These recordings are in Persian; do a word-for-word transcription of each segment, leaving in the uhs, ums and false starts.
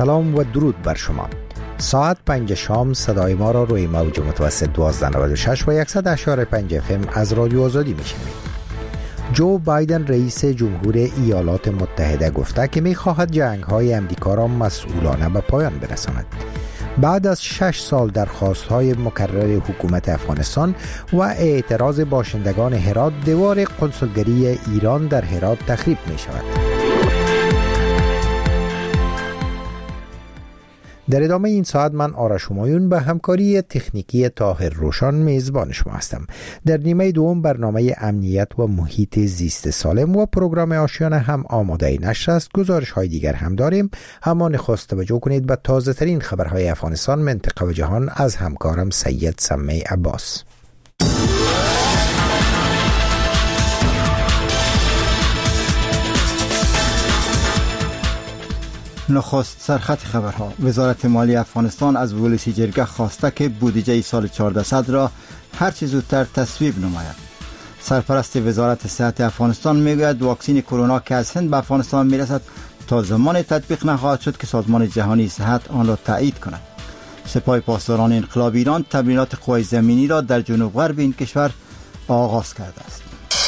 سلام و درود بر شما. ساعت پنج شام صدای ما را روی موج متوسط دوازده نود و شش و صد و اشاره پنج اف ام از رادیو آزادی میشنوید. جو بایدن رئیس جمهور ایالات متحده گفته که می‌خواهد جنگ‌های امریکا را مسئولانه به پایان برساند. بعد از شش سال درخواست‌های مکرر حکومت افغانستان و اعتراض باشندگان هرات، دیوار قنسولگری ایران در هرات تخریب می‌شود. در ادامه این ساعت من آرش همایون به همکاری تکنیکی طاهر روشان میزبان شما هستم. در نیمه دوم برنامه امنیت و محیط زیست سالم و پروگرام آشیانه هم آماده نشر است. گزارش های دیگر هم داریم. همان خواست توجه کنید به تازه ترین خبرهای افغانستان، منطقه و جهان از همکارم سید سمی عباس. نخست سرخط خبرها. وزارت مالی افغانستان از ولس جرگه خواسته که بودجه سال چهاردهصد را هر چه زودتر تصویب نماید. سرپرست وزارت صحت افغانستان میگوید واکسن کرونا که از هند به افغانستان میرسد تا زمان تطبیق نخواهد شد که سازمان جهانی صحت آن را تایید کند. سپاه پاسداران انقلاب ایران تمرینات قوای زمینی را در جنوب غرب این کشور آغاز کرده است.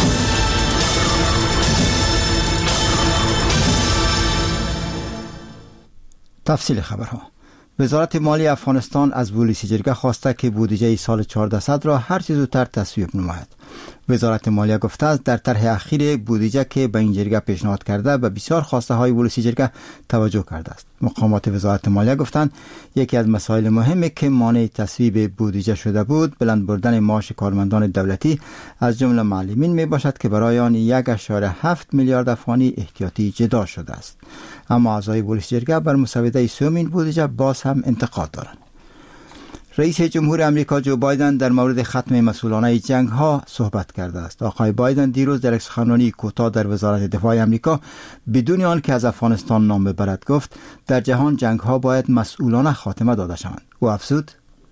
تفصیل خبرها. وزارت مالی افغانستان از ولس جرگه خواسته که بودجه سال چهاردهصد را هر چه زودتر تصویب نماید. وزارت مالیه گفته است در طرح اخیر بودجه که به این جرگه پیشنهاد کرده به بسیار خواسته های ولس جرگه توجه کرده است. مقامات وزارت مالیه گفتند یکی از مسائل مهمی که مانع تصویب بودجه شده بود بلند بردن معاش کارمندان دولتی از جمله معلمین می باشد که برای آن یک و هفت میلیارد افغانی احتیاطی جدا شده است. اما اعضای ولس جرگه بر مسوده سومین بودجه باز هم انتقاد دارند. رئیس جمهور امریکا جو بایدن در مورد ختم مسئولانه جنگ ها صحبت کرده است. آقای بایدن دیروز در یک سخنرانی کوتاه در وزارت دفاع امریکا بدون آن که از افغانستان نام ببرد گفت در جهان جنگ ها باید مسئولانه خاتمه داده شوند. او افزود: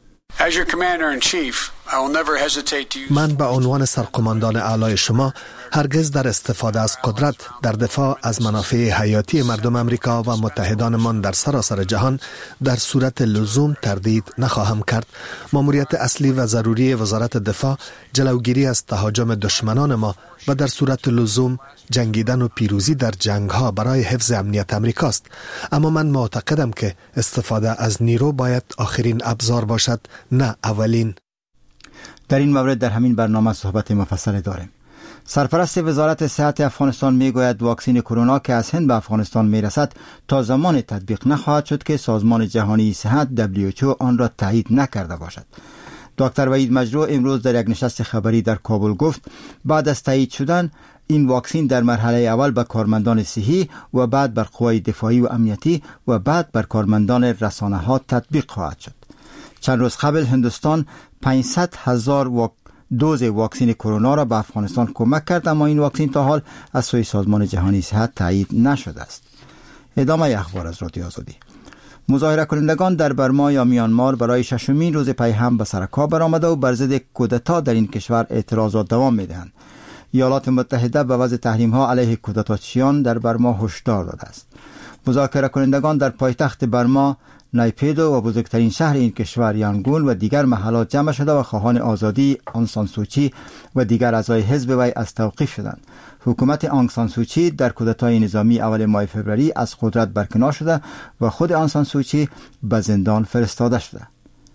من به عنوان سرقماندان اعلای شما هرگز در استفاده از قدرت در دفاع از منافع حیاتی مردم امریکا و متحدانمان در سراسر جهان در صورت لزوم تردید نخواهم کرد. ماموریت اصلی و ضروری وزارت دفاع جلوگیری از تهاجم دشمنان ما و در صورت لزوم جنگیدن و پیروزی در جنگ ها برای حفظ امنیت امریکاست. اما من معتقدم که استفاده از نیرو باید آخرین ابزار باشد، نه اولین. در این مورد در همین برنامه صحبت مفصل داریم. سرپرست وزارت صحت افغانستان میگوید واکسن کرونا که از هند به افغانستان میرسد تا زمان تطبیق نخواهد شد که سازمان جهانی صحت دبلیو اچ او آن را تایید نکرده باشد. دکتر وحید مجروح امروز در یک نشست خبری در کابل گفت بعد از تایید شدن این واکسن در مرحله اول به کارمندان صحی و بعد بر قوای دفاعی و امنیتی و بعد بر کارمندان رسانه ها تطبیق خواهد شد. چند روز قبل هندوستان پانصد هزار واک... دوز واکسن کرونا را به افغانستان کمک کرد، اما این واکسن تا حال از سوی سازمان جهانی صحت تایید نشده است. ادامه اخبار از رادیو آزادی. مظاهره کنندگان در برما یا میانمار برای ششمین روز پی هم به سر کار برآمده و بر ضد کودتا در این کشور اعتراضات دوام می‌دهند. ایالات متحده به وضع تحریم‌ها علیه کودتاچیان در برما هشدار داده است. مذاکره کنندگان در پایتخت برما، نایپیدو و بزرگترین شهر این کشور یانگون و دیگر محلات جمع شده و خواهان آزادی آنگ سان سوچی و دیگر اعضای حزب وی از توقیف شدند. حکومت آنگ سان سوچی در کودتای نظامی اول ماه فوریه از قدرت برکنار شده و خود آنگ سان سوچی به زندان فرستاده شده.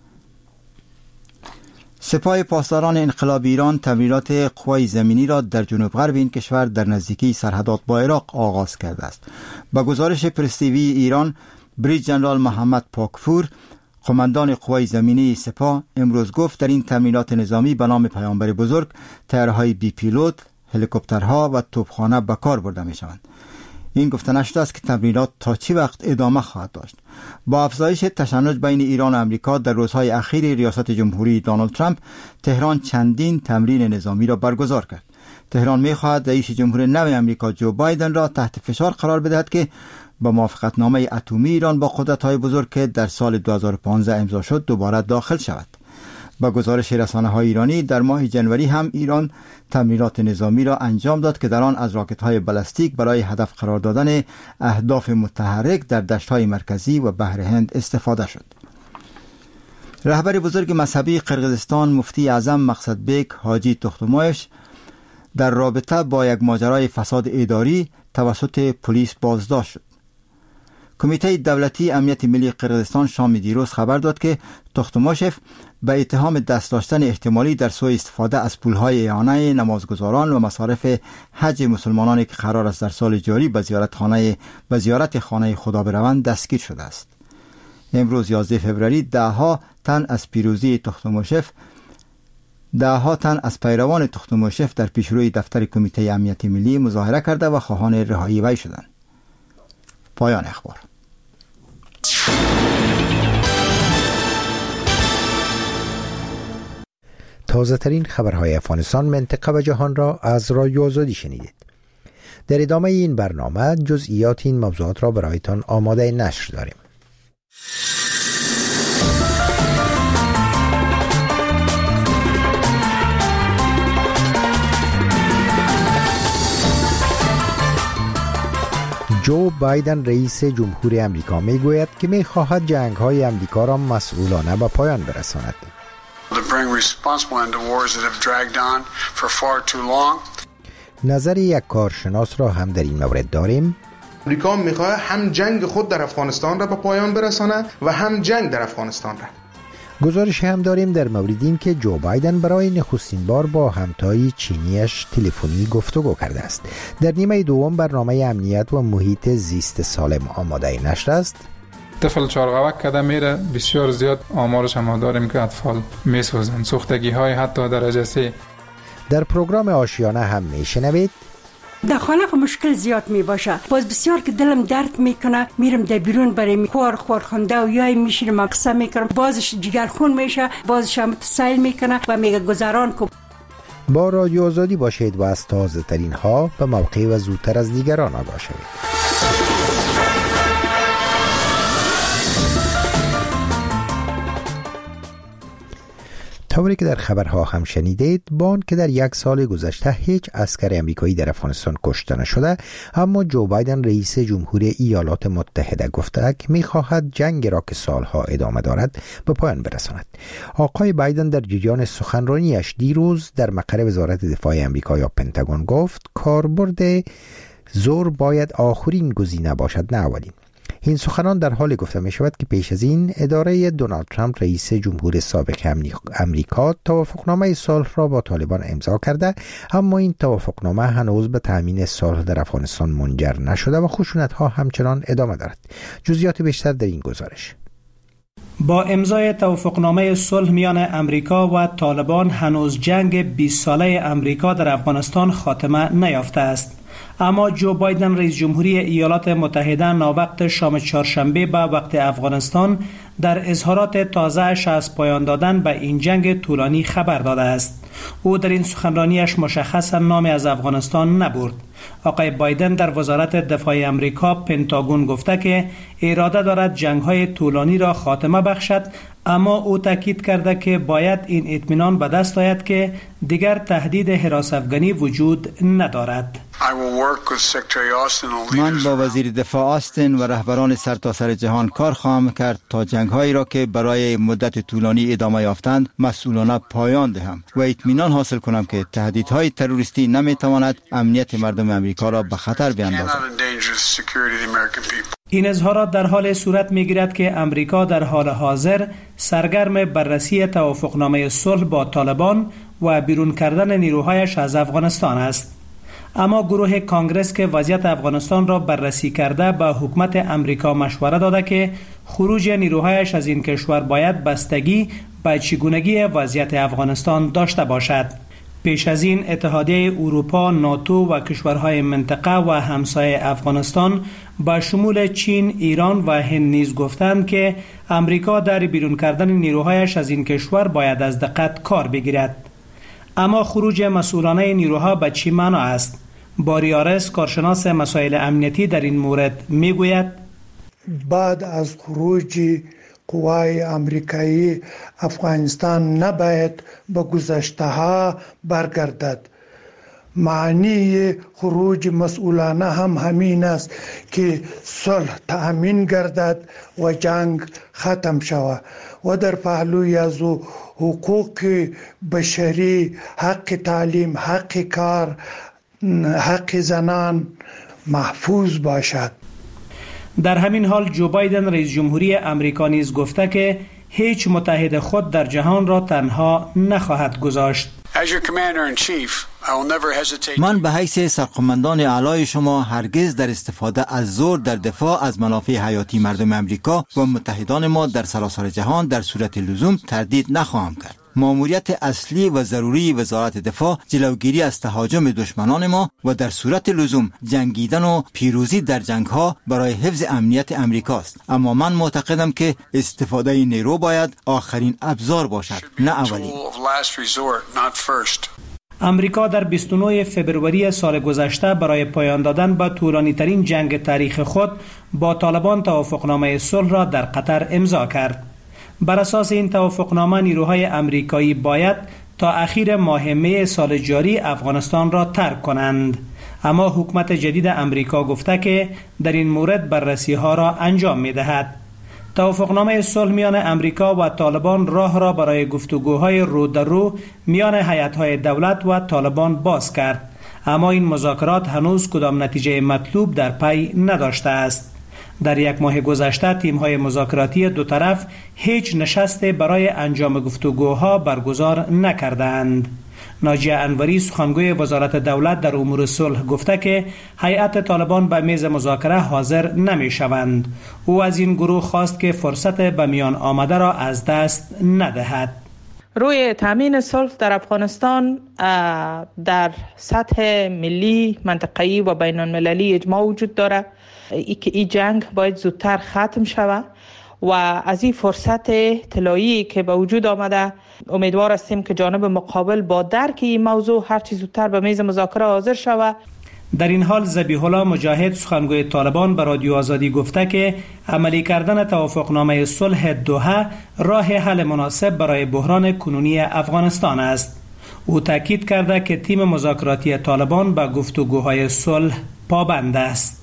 سپاه پاسداران انقلاب ایران تمرینات قوای زمینی را در جنوب غرب این کشور در نزدیکی سرحدات با عراق آغاز کرده است. با گزارش پرس تیوی ایران، بریج جنرال محمد پاکپور، قماندان قوای زمینی سپاه، امروز گفت در این تمرینات نظامی به نام پیامبر بزرگ طیاره‌های بی پیلوت، هلیکوپترها و توپخانه به کار برده می شوند. این گفته نشده است که تمرینات تا چی وقت ادامه خواهد داشت. با افزایش تشنج بین ایران و امریکا در روزهای اخیر ریاست جمهوری دونالد ترامپ، تهران چندین تمرین نظامی را برگزار کرد. تهران می خواهد رئیس جمهور نو امریکا جو بایدن را تحت فشار قرار بدهد که با موافقتنامه اتمی ایران با قدرت‌های بزرگ که در سال دو هزار و پانزده امضا شد دوباره داخل شود. با گزارش رسانه‌های ایرانی در ماه جنوری هم ایران تمرینات نظامی را انجام داد که در آن از راکت‌های بالستیک برای هدف قرار دادن اهداف متحرک در دشت‌های مرکزی و بحر هند استفاده شد. رهبر بزرگ مذهبی قرقیزستان مفتی اعظم مقصد بیک حاجی تختمایش در رابطه با یک ماجرای فساد اداری توسط پلیس بازداشت شد. کمیته دولتی امنیت ملی قرقیزستان شام دیروز خبر داد که تختماشف به اتهام دست داشتن احتمالی در سوء استفاده از پولهای اعانه نمازگزاران و مصارف حج مسلمانانی که قرار است در سال جاری به زیارت خانه به زیارت خانه خدا بروند دستگیر شده است. امروز یازده فوریه دهها تن از پیروزی تختماشف دهها تن از پیروان تختماشف در پیشروی دفتر کمیته امنیت ملی مظاهره کرده و خواهان رهایی وی شدند. پایان اخبار. تازه ترین خبرهای افغانستان، منطقه و جهان را از رادیو آزادی شنیدید. در ادامه این برنامه جزئیات این موضوعات را برایتان آماده نشر داریم. جو بایدن رئیس جمهور امریکا می گوید که می خواهد جنگ های امریکا را مسئولانه به پایان برساند. نظر یک کارشناس را هم در این مورد داریم. امریکا می خواهد هم جنگ خود در افغانستان را به پایان برساند و هم جنگ در افغانستان را. گزارش هم داریم در مورد این که جو بایدن برای نخستین بار با همتای چینیش تلفنی گفتگو کرده است. در نیمه دوم برنامه امنیت و محیط زیست سالم آماده نشر است. طفل چارقوک کده میره، بسیار زیاد آمارش هم داریم که اطفال میسوزن، سوختگی های حتی درجه سه. در پروگرام آشیانه هم میشنوید در خانه خو مشکل زیاد می باشه، باز بسیار که دلم درد میکنه، میرم در بیرون برای خوار خوار خونده و یای میشینم مقصه میکنم، بازش جگرخون میشه، بازش هم تسایل میکنه و میگه گذران کن. با رادیو آزادی باشید و از تازه ترین ها به موقع و زودتر از دیگران آگاه شوید. طوری که در خبرها هم شنیدید، بان که در یک سال گذشته هیچ عسکر امریکایی در افغانستان کشته نشده، اما جو بایدن رئیس جمهور ایالات متحده گفته که می‌خواهد جنگ را که سالها ادامه دارد به پایان برساند. آقای بایدن در جریان سخنرانیش دیروز در مقر وزارت دفاع امریکا یا پنتاگون گفت کاربرد زور باید آخرین گزینه باشد نه اولین. این سخنان در حال گفته می شود که پیش از این اداره دونالد ترامپ رئیس جمهور سابق امریکا توافقنامه صلح را با طالبان امضا کرده، اما این توافقنامه هنوز به تامین صلح در افغانستان منجر نشده و خشونت ها همچنان ادامه دارد. جزئیات بیشتر در این گزارش. با امضای توافقنامه صلح میان امریکا و طالبان هنوز جنگ بیست ساله امریکا در افغانستان خاتمه نیافته است. اما جو بایدن رئیس جمهوری ایالات متحده ناوقت شام چهارشنبه به وقت افغانستان در اظهارات تازه‌اش از پایان دادن به این جنگ طولانی خبر داده است. او در این سخنرانیش مشخصا نامی از افغانستان نبرد. آقای بایدن در وزارت دفاع امریکا پنتاگون گفته که اراده دارد جنگ‌های طولانی را خاتمه بخشد، اما او تاکید کرده که باید این اطمینان به دست آید که دیگر تهدید حراس افغانی وجود ندارد. من با وزیر دفاع آستین و رهبران سرتاسر جهان کار خواهم کرد تا جنگ‌هایی را که برای مدت طولانی ادامه یافتند مسئولانه پایان دهم و اطمینان حاصل کنم که تهدیدهای تروریستی نمیتواند امنیت مردم امریکا را به خطر بیاندازد. این اظهارات در حال صورت می‌گیرد که امریکا در حال حاضر سرگرم بررسی توافقنامه صلح با طالبان و بیرون کردن نیروهایش از افغانستان است. اما گروه کانگرس که وضعیت افغانستان را بررسی کرده به حکومت امریکا مشوره داده که خروج نیروهایش از این کشور باید بستگی به چگونگی وضعیت افغانستان داشته باشد. پیش از این اتحادیه اروپا، ناتو و کشورهای منطقه و همسایه افغانستان با شمول چین، ایران و هند نیز گفتند که امریکا در بیرون کردن نیروهایش از این کشور باید از دقت کار بگیرد. اما خروج مسئولانه نیروها به چه معنا است؟ باریارس کارشناس مسائل امنیتی در این مورد میگوید بعد از خروج قوای امریکایی افغانستان نباید به گذشته ها برگردد. معنی خروج مسئولانه هم همین است که صلح تأمین گردد و جنگ ختم شود و در پهلوی از حقوق بشری، حق تعلیم، حق کار، حق زنان محفوظ باشد. در همین حال جو بایدن رئیس جمهوری امریکا نیز گفته که هیچ متحد خود در جهان را تنها نخواهد گذاشت. من به حیث سرقمندان اعلای شما هرگز در استفاده از زور در دفاع از منافع حیاتی مردم امریکا و متحدان ما در سراسر جهان در صورت لزوم تردید نخواهم کرد. مأموریت اصلی و ضروری وزارت دفاع جلوگیری از تهاجم دشمنان ما و در صورت لزوم جنگیدن و پیروزی در جنگ‌ها برای حفظ امنیت امریکاست. اما من معتقدم که استفاده نیرو باید آخرین ابزار باشد، نه اولین. امریکا در بیست و نه فوریه سال گذشته برای پایان دادن به طولانی ترین جنگ تاریخ خود با طالبان توافقنامه صلح را در قطر امضا کرد. بر اساس این توافقنامه نیروهای امریکایی باید تا اخیر ماه می سال جاری افغانستان را ترک کنند، اما حکومت جدید امریکا گفته که در این مورد بررسی ها را انجام می دهد. توافقنامه صلح میان امریکا و طالبان راه را برای گفتگوهای رو در رو میان هیئت‌های دولت و طالبان باز کرد، اما این مذاکرات هنوز کدام نتیجه مطلوب در پی نداشته است. در یک ماه گذشته تیم‌های مذاکراتی دو طرف هیچ نشستی برای انجام گفتگوها برگزار نکردند. ناجیه انوری سخنگوی وزارت دولت در امور صلح گفته که هیئت طالبان به میز مذاکره حاضر نمی‌شوند. او از این گروه خواست که فرصت به میان آمده را از دست ندهد. روی تامین صلح در افغانستان در سطح ملی، منطقه‌ای و بین المللی اجماع وجود دارد ای که این جنگ باید زودتر ختم شود و از این فرصت طلایی که به وجود آمده امیدوار هستیم که جانب مقابل با درک این موضوع هر چه زودتر به میز مذاکره حاضر شود. در این حال ذبیح الله مجاهد سخنگوی طالبان به رادیو آزادی گفته که عملی کردن توافقنامه صلح دوحه راه حل مناسب برای بحران کنونی افغانستان است. او تاکید کرده که تیم مذاکراتی طالبان به گفتگوهای صلح پابند است.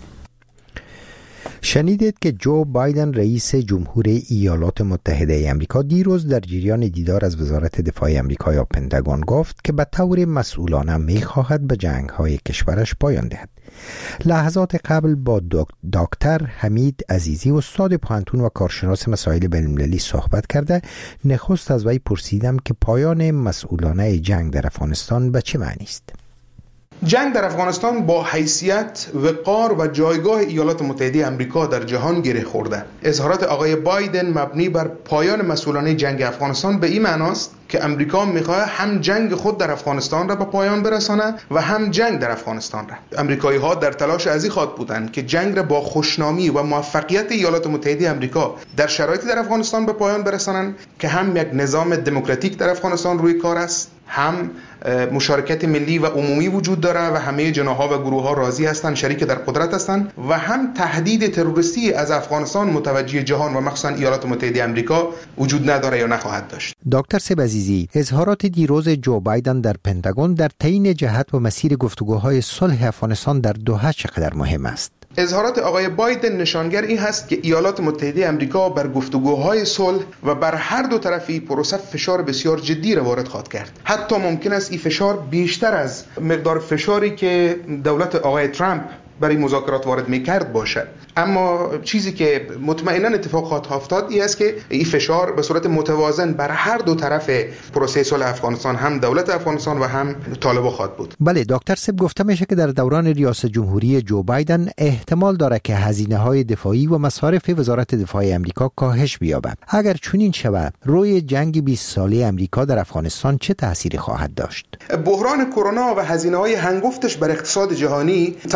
شنیدید که جو بایدن رئیس جمهور ایالات متحده آمریکا دیروز در جریان دیدار از وزارت دفاع آمریکا یا پنتاگون گفت که به طور مسئولانه می‌خواهد به جنگ‌های کشورش پایان دهد. لحظات قبل با دکتر حمید عزیزی استاد پوهنتون و کارشناس مسائل بین‌المللی صحبت کرده. نخست از وی پرسیدم که پایان مسئولانه جنگ در افغانستان به چه معنی است؟ جنگ در افغانستان با حیثیت، وقار و جایگاه ایالات متحده آمریکا در جهان گره خورده. اظهارات آقای بایدن مبنی بر پایان مسئولانه جنگ افغانستان به این معناست که امریکا میخواد هم جنگ خود در افغانستان را به پایان برسانه و هم جنگ در افغانستان را. امریکایی ها در تلاش از این خواهد بودند که جنگ را با خوشنامی و موفقیت ایالات متحده آمریکا در شرایطی در افغانستان به پایان برسانند که هم یک نظام دموکراتیک در افغانستان روی کار است، هم مشارکت ملی و عمومی وجود داره و همه جناح‌ها و گروه‌ها راضی هستند، شریک در قدرت هستند و هم تهدید تروریستی از افغانستان متوجه جهان و مخصوصا ایالات متحده آمریکا وجود نداره یا نخواهد داشت. دکتر سیب عزیزی، اظهارات دیروز جو بایدن در پنتاگون در تعیین جهت و مسیر گفتگوهای صلح افغانستان در دوحه چقدر مهم است؟ اظهارات آقای بایدن نشانگر این هست که ایالات متحده آمریکا بر گفتگوهای صلح و بر هر دو طرفی پروسه فشار بسیار جدی را وارد خواهد کرد. حتی ممکن است این فشار بیشتر از مقدار فشاری که دولت آقای ترامپ برای مذاکرات وارد می‌کرد باشد. اما چیزی که مطمئنا اتفاق خواهد افتاد این است که این فشار به صورت متوازن بر هر دو طرف پروسه صلح افغانستان، هم دولت افغانستان و هم طالبان خواهد بود. بله دکتر سب، گفته میشه که در دوران ریاست جمهوری جو بایدن احتمال داره که هزینه‌های دفاعی و مصارف وزارت دفاع آمریکا کاهش بیابد. اگر چنین شود، روی جنگ بیست ساله آمریکا در افغانستان چه تأثیری خواهد داشت؟ بحران کرونا و هزینه‌های هنگفتش بر اقتصاد جهانی تمام کشورهای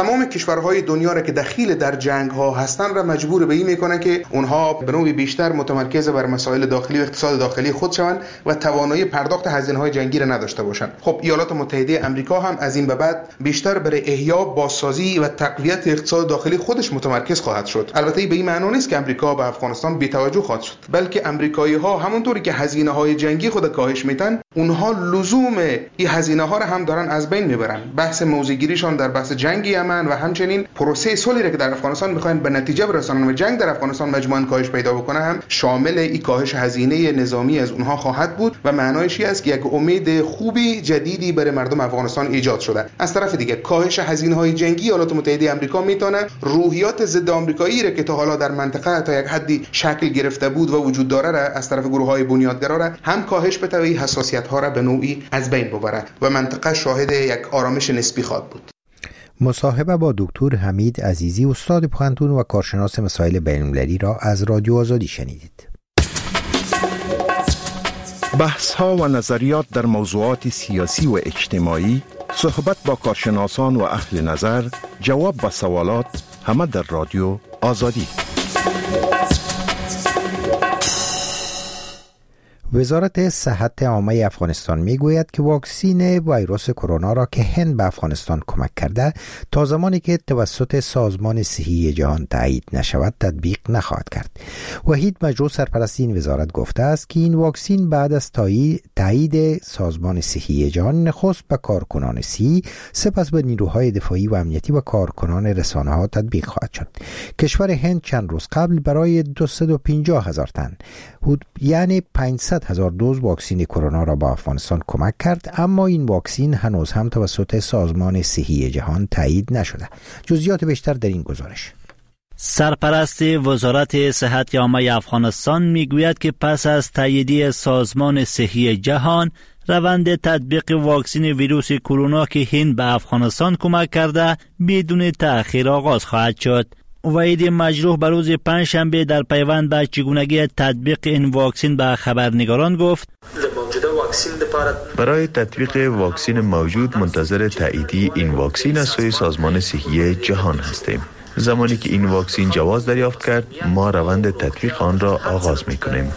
کشورهای دنیا را که دخیل در جنگ ها هستن را مجبور به این میکنه که اونها به نوعی بیشتر متمرکز بر مسائل داخلی و اقتصاد داخلی خود شوند و توانایی پرداخت هزینه های جنگی را نداشته باشند. خب ایالات متحده آمریکا هم از این به بعد بیشتر برای احیا، بازسازی و تقویت اقتصاد داخلی خودش متمرکز خواهد شد. البته به این معنی نیست که آمریکا به افغانستان بی‌توجه خواهد شد، بلکه آمریکایی ها همونطوری که هزینه های جنگی خود کاهش میدن، اونها لزوم این هزینه ها را هم دارن از بین میبرن. بحث موضع‌گیریشان در بحث جنگ یمن و همچنین پروسه صلحی را که در افغانستان میخواین به نتیجه برسانن و جنگ در افغانستان مجموعاً کاهش پیدا بکنه هم شامل این کاهش هزینه نظامی از اونها خواهد بود و معنایش این است که یک امید خوبی جدیدی برای مردم افغانستان ایجاد شده. از طرف دیگه کاهش هزینه‌های جنگی ایالات متحده آمریکا میتونه روحیات ضد آمریکایی را که تا حالا در منطقه تا یک حدی شکل گرفته بود و وجود داره را از طرف گروه‌های بنیادگرا را هم کاهش بده و این حساسیت‌ها را به نوعی از بین ببره و منطقه شاهد یک آرامش نسبی خواهد بود. مصاحبه با دکتر حمید عزیزی استاد پوهنتون و کارشناس مسائل بین‌المللی را از رادیو آزادی شنیدید. بحث‌ها و نظریات در موضوعات سیاسی و اجتماعی، صحبت با کارشناسان و اهل نظر، جواب به سوالات، همه در رادیو آزادی. وزارت صحت عامه افغانستان میگوید که واکسین ویروس کرونا را که هند به افغانستان کمک کرده تا زمانی که توسط سازمان صحی جهان تایید نشود تطبیق نخواهد کرد. وحید مجروح سرپرست این وزارت گفته است که این واکسین بعد از تایید سازمان صحی جهان نخست به کارکنان صحی، سپس به نیروهای دفاعی و امنیتی و کارکنان رسانه ها تطبیق خواهد شد. کشور هند چند روز قبل برای دویست و پنجاه هزار تن یعنی پانصد هزار دوز واکسین کرونا را به افغانستان کمک کرد، اما این واکسین هنوز هم توسط سازمان صحی جهان تایید نشده. جزئیات بیشتر در این گزارش. سرپرست وزارت صحت عامه افغانستان میگوید که پس از تایید سازمان صحی جهان، روند تطبیق واکسن ویروس کرونا که هند به افغانستان کمک کرده بدون تأخیر آغاز خواهد شد. وحید مجروح بر روز پنجشنبه در پیوند به چگونگی تطبیق این واکسن به خبرنگاران گفت: برای تطبیق واکسن موجود منتظر تاییدی این واکسن از سوی سازمان صحی جهان هستیم. زمانی که این واکسن جواز دریافت کرد، ما روند تطبیق آن را آغاز می‌کنیم.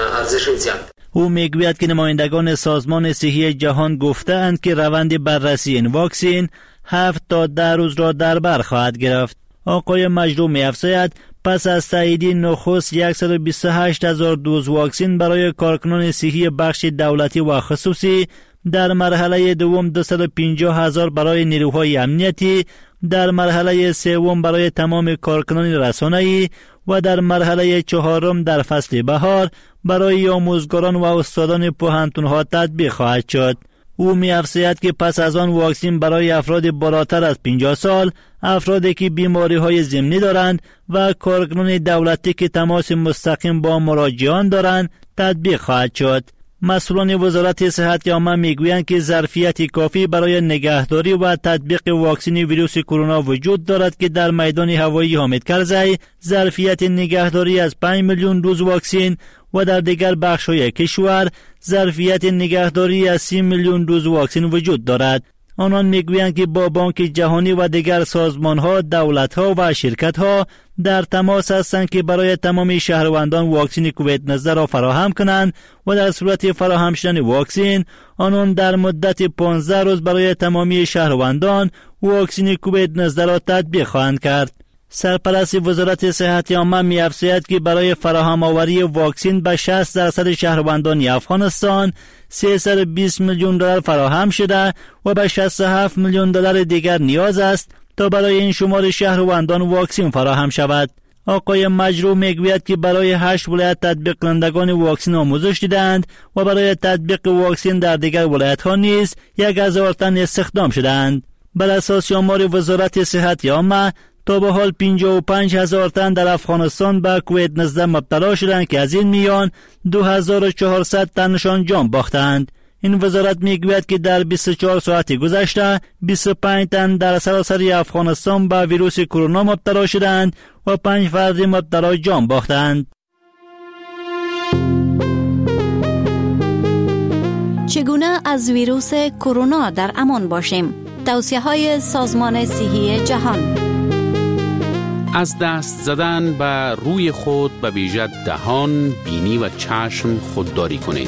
او میگوید که نمایندگان سازمان صحی جهان گفتند که روند بررسی این واکسن هفت تا ده روز را در بر خواهد گرفت. آقای مجروح می‌افزاید پس از تایید نخست صد و بیست و هشت هزار دوز واکسن برای کارکنان صحی بخش دولتی و خصوصی، در مرحله دوم دویست و پنجاه هزار برای نیروهای امنیتی، در مرحله سوم برای تمام کارکنان رسانه‌ای و در مرحله چهارم در فصل بهار برای آموزگاران و استادان پوهنتون‌ها تطبیق خواهد شد. او می‌افزاید که پس از آن واکسن برای افراد بالاتر از پنجاه سال، افرادی که بیماری‌های ضمنی دارند و کارکنان دولتی که تماس مستقیم با مراجعان دارند تطبیق خواهد شد. مسئولان وزارت صحت عامه میگویند که ظرفیت کافی برای نگهداری و تطبیق واکسن ویروس کرونا وجود دارد که در میدان هوایی حامد کرزی ظرفیت نگهداری از پنج میلیون دوز واکسن و در دیگر بخش‌های کشور ظرفیت نگهداری از سی میلیون دوز واکسن وجود دارد. آنان میگویند که با بانک جهانی و دیگر سازمان‌ها، دولت‌ها و شرکت‌ها در تماس هستند که برای تمام شهروندان واکسن کووید نوزده را فراهم کنند و در صورت فراهم شدن واکسن، آنان در مدت پانزده روز برای تمامی شهروندان واکسن کووید نوزده را تطبیق خواهند کرد. سرپرست وزارت صحت عامه می‌افزاید که برای فراهم آوری واکسن به شصت درصد شهروندان افغانستان سیصد و بیست میلیون دلار فراهم شده و به شصت و هفت میلیون دلار دیگر نیاز است تا برای این شمار شهروندان واکسن فراهم شود. آقای مجروح میگوید که برای هشت ولایت تطبیق کنندگان واکسن آموزش دیدند و برای تطبیق واکسن در دیگر ولایت‌ها نیز یک هزار تن استخدام شدند. بر اساس آمار وزارت صحت عامه تا به حال پنجاه و پنج هزار تن در افغانستان به کووید نوزده مبتلا شدند که از این میان دو هزار و چهارصد تنشان جان باختند. این وزارت میگوید که در بیست و چهار ساعت گذشته بیست و پنج تن در سراسر افغانستان به ویروس کرونا مبتلا شدند و پنج فرد مبتلا جان باختند. چگونه از ویروس کرونا در امان باشیم؟ توصیه‌های سازمان صحی جهان. از دست زدن به روی خود به ویژه دهان، بینی و چشم خودداری کنید.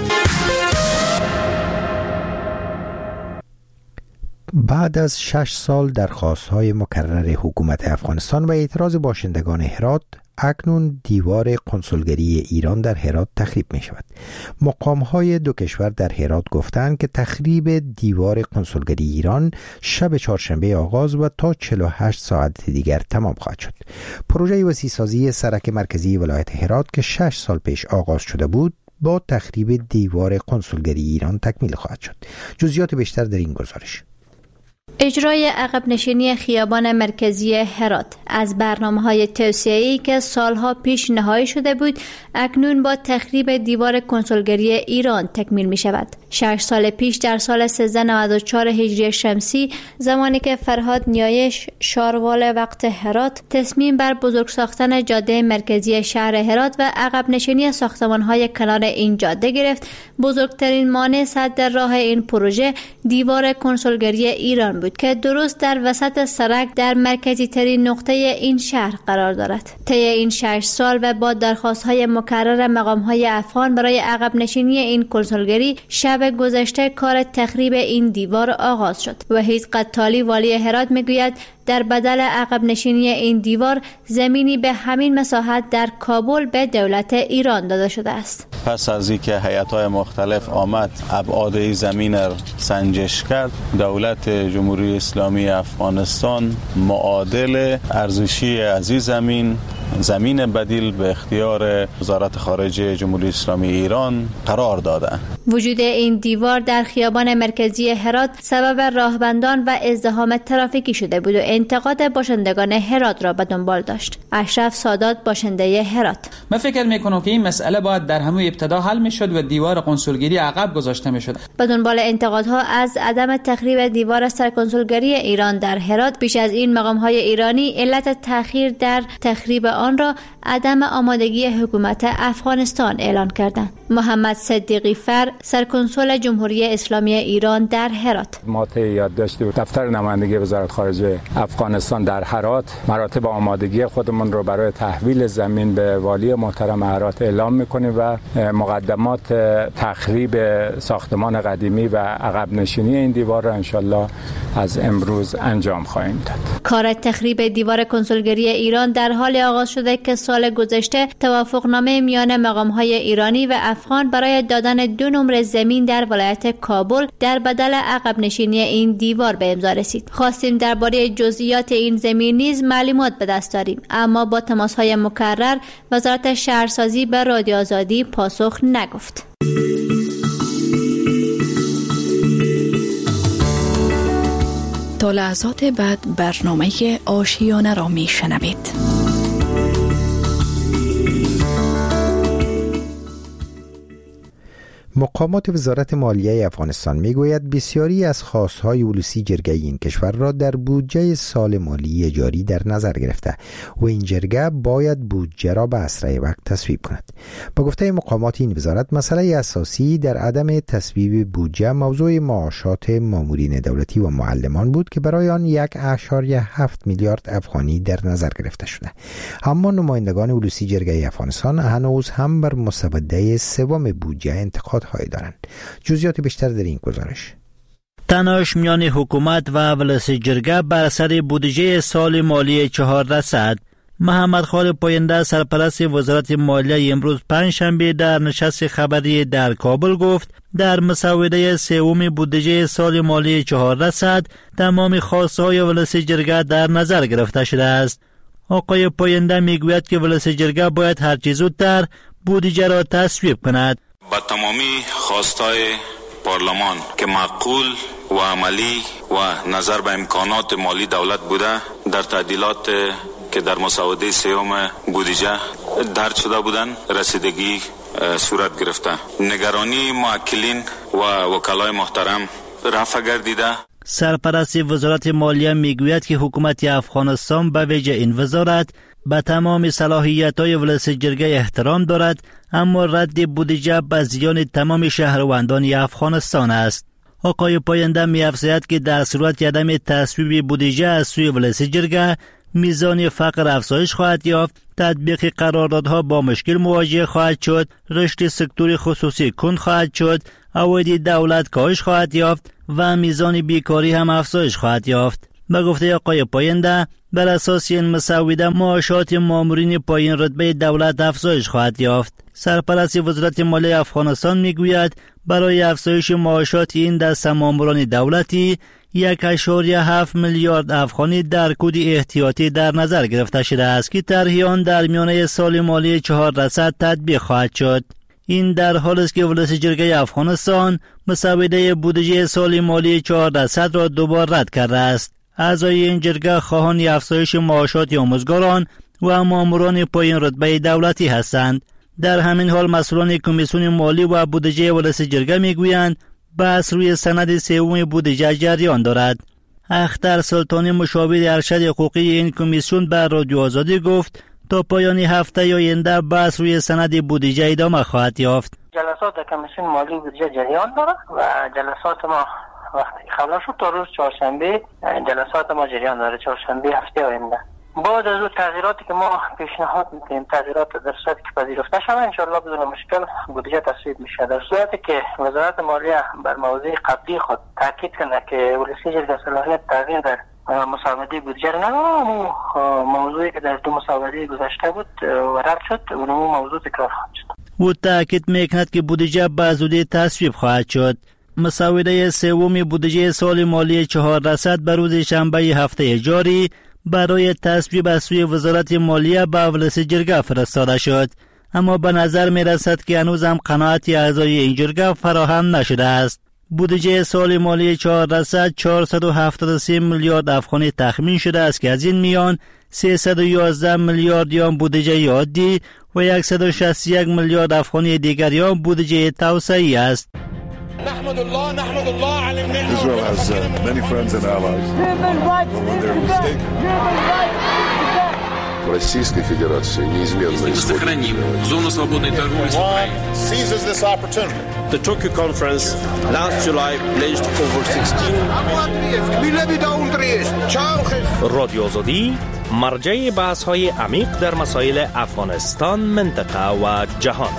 بعد از شش سال درخواست‌های مکرر حکومت افغانستان و اعتراض باشندگان هرات، اکنون دیوار کنسولگری ایران در هرات تخریب می شود. مقام‌های دو کشور در هرات گفتند که تخریب دیوار کنسولگری ایران شب چهارشنبه آغاز و تا چهل و هشت ساعت دیگر تمام خواهد شد. پروژه وسیع‌سازی سرک مرکزی ولایت هرات که شش سال پیش آغاز شده بود، با تخریب دیوار کنسولگری ایران تکمیل خواهد شد. جزئیات بیشتر در این گزارش. اجرای عقب نشینی خیابان مرکزی هرات از برنامه‌های توسعه‌ای که سالها پیش نهایی شده بود، اکنون با تخریب دیوار کنسولگری ایران تکمیل می شود. شش سال پیش در سال سیزده نود و چهار هجری شمسی، زمانی که فرهاد نیایش شاروال وقت هرات تصمیم بر بزرگ ساختن جاده مرکزی شهر هرات و عقب نشینی ساختمان‌های کنار این جاده گرفت، بزرگترین مانع سد راه این پروژه دیوار کنسولگری ایران بود که درست در وسط سرک در مرکزی ترین نقطه این شهر قرار دارد. طی این شش سال و با درخواست‌های مکرر مقام‌های افغان برای عقب نشینی این کنسولگری، شب گذشته کار تخریب این دیوار آغاز شد. وحید قطالی والی هرات میگوید در بدل عقب نشینی این دیوار، زمینی به همین مساحت در کابل به دولت ایران داده شده است. پس از اینکه هیئت‌های مختلف آمد ابعاد این زمین را سنجش کرد، دولت جمهوری اسلامی افغانستان معادل ارزشی از این زمین زمین بدیل به اختیار وزارت خارجه جمهوری اسلامی ایران قرار داده. وجود این دیوار در خیابان مرکزی هرات سبب راهبندان و ازدحام ترافیکی شده بود و انتقاد باشندگان هرات را به دنبال داشت. اشرف سادات، باشنده هرات: من فکر میکنم که این مسئله باید در همون ابتدا حل میشد و دیوار کنسولگری عقب گذاشته میشد. به دنبال انتقادها از عدم تخریب دیوار سرکنسولگری ایران در هرات، بیش از این مقام‌های ایرانی علت تأخیر در تخریب آن را عدم آمادگی حکومت افغانستان اعلان کردند. محمد صدیقی فر، سرکنسول جمهوری اسلامی ایران در هرات: ما طی یادداشتی و دفتر نمایندگی وزارت خارجه افغانستان در هرات مراتب آمادگی خودمون رو برای تحویل زمین به والی محترم هرات اعلام میکنیم و مقدمات تخریب ساختمان قدیمی و عقب نشینی این دیوار را انشالله از امروز انجام خواهیم داد. کار تخریب دیوار کنسولگری ایران در حال آغاز شده که سال گذشته توافقنامه میان مقام‌های ایرانی و افغان برای دادن دو نمره زمین در ولایت کابل در بدل عقب نشینی این دیوار به امضا رسید. خواستیم درباره جزئیات این زمین نیز معلومات به دست داریم، اما با تماس‌های مکرر وزارت شهرسازی به رادیو آزادی پاسخ نگفت. تا لحظات بعد برنامه آشیانه را می شنوید. مقامات وزارت مالیه افغانستان میگوید بسیاری از خواستهای ولوسی جرگه این کشور را در بودجه سال مالی جاری در نظر گرفته و این جرگه باید بودجه را به اسرع وقت تصویب کند. با گفته مقامات این وزارت، مسئله اساسی در عدم تصویب بودجه موضوع معاشات مامورین دولتی و معلمان بود که برای آن یک اعشاریه هفت میلیارد افغانی در نظر گرفته شده. اما نمایندگان ولوسی جرگه افغانستان هنوز هم بر مسوده سوم بودجه انتقاد های دارند. جزئیات بیشتر در این گزارش. تناش میان حکومت و ولس جرگه بر سر بودجه سال مالی چهارصد. محمد خالد پاینده، سرپرست وزارت مالیه، امروز پنجشنبه در نشست خبری در کابل گفت در مسوده سوم بودجه سال مالی چهارصد تمام خواستهای ولس جرگه در نظر گرفته شده است. آقای پاینده میگوید که ولس جرگه باید هرچه زودتر بودجه را تصویب کند. با تمامی خواستای پارلمان که معقول و عملی و نظر به امکانات مالی دولت بوده، در تعدیلات که در مسوده سوم بودجه درج شده بودن رسیدگی صورت گرفته. نگرانی موکلین و وکلای محترم رفع گردیده. سرپرست وزارت مالیه میگوید که حکومت افغانستان به ویژه این وزارت به تمام صلاحیت‌های ولس جرگه احترام دارد، اما رد بودجه به زیان تمام شهروندان افغانستان است. آقای پاینده می‌افزاید که در صورت عدم تصویب بودجه از سوی ولس جرگه، میزان فقر افزایش خواهد یافت، تطبیق قراردادها با مشکل مواجه خواهد شد، رشد سکتور خصوصی کند خواهد شد، عواید دولت کاهش خواهد یافت و میزان بیکاری هم افزایش خواهد یافت. به گفته آقای پاینده، بر اساس این مسوده معاشات مامورین پایین رتبه دولت افزایش خواهد یافت. سرپرست وزارت مالیه افغانستان میگوید برای افزایش معاشات این دسته ماموران دولتی یک اشاریه هفت میلیارد افغانی در کد احتیاطی در نظر گرفته شده است که طرح آن در میانه سال مالی چهاردهصد تطبیق خواهد شد. این در حالی است که ولایت جرگه افغانستان مسوده بودجه سال مالی چهاردهصد را دوباره رد کرده است. اعضای این جرگه خواهان افزایش معاشات آموزگاران و ماموران پایین رتبه دولتی هستند. در همین حال مسئولان کمیسیون مالی و بودجه ولایت جرگه میگویند بحث روی سند سوم بودجه جریان دارد. اختر سلطانی مشاور ارشد حقوقی این کمیسیون به رادیو آزادی گفت تا پایان هفته آینده بحث روی سند بودجه ادامه خواهد یافت. جلسات کمیسیون مالی بودجه جریان دارد و جلسات ما وقتی خبر شد تا روز چهارشنبه جلسات ما جریان داره، چهارشنبه هفته آینده. بعد از اون تغییراتی که ما پیشنهاد میکنیم، تغییرات در صورتی که پذیرفته شود انشالله بدون مشکل بودجه تصویب میشه. در صورتی که وزارت مالیه بر موضوع قبلی خود تاکید کنه که ولسی جرگه صلاحیت تغییر در مسوده بودجه نداره، اون موضوعی که در دو مسوده گذشته بود و رد شد اون موضوع تکرار خواهد شد. او تاکید میکند که بودجه به زودی تصویب خواهد شد. مسوده سوم بودجه سال مالی چهاردهصد به روز شنبه هفته جاری برای تصویب از سوی وزارت مالیه به ولایت جرگه فرستاده شد، اما به نظر می رسد که هنوز هم قناعت اعضای این جرگه فراهم نشده است. بودجه سال مالی چهاردهصد چهارصد و هفتاد و سه میلیارد افغانی تخمین شده است که از این میان سیصد و یازده میلیارد یا بودجه عادی و صد و شصت و یک میلیارد افغانی دیگر یا بودجه توسعه‌ای است. نحمد الله نحمد الله على النعمة. Israel has uh, many friends and allies. When they're mistaken. Российской Федерации неизменно seizes this opportunity. The Tokyo conference last July pledged over sixteen رادیو آزادی مرجع بحث‌های عمیق در مسائل افغانستان، منطقه و جهان.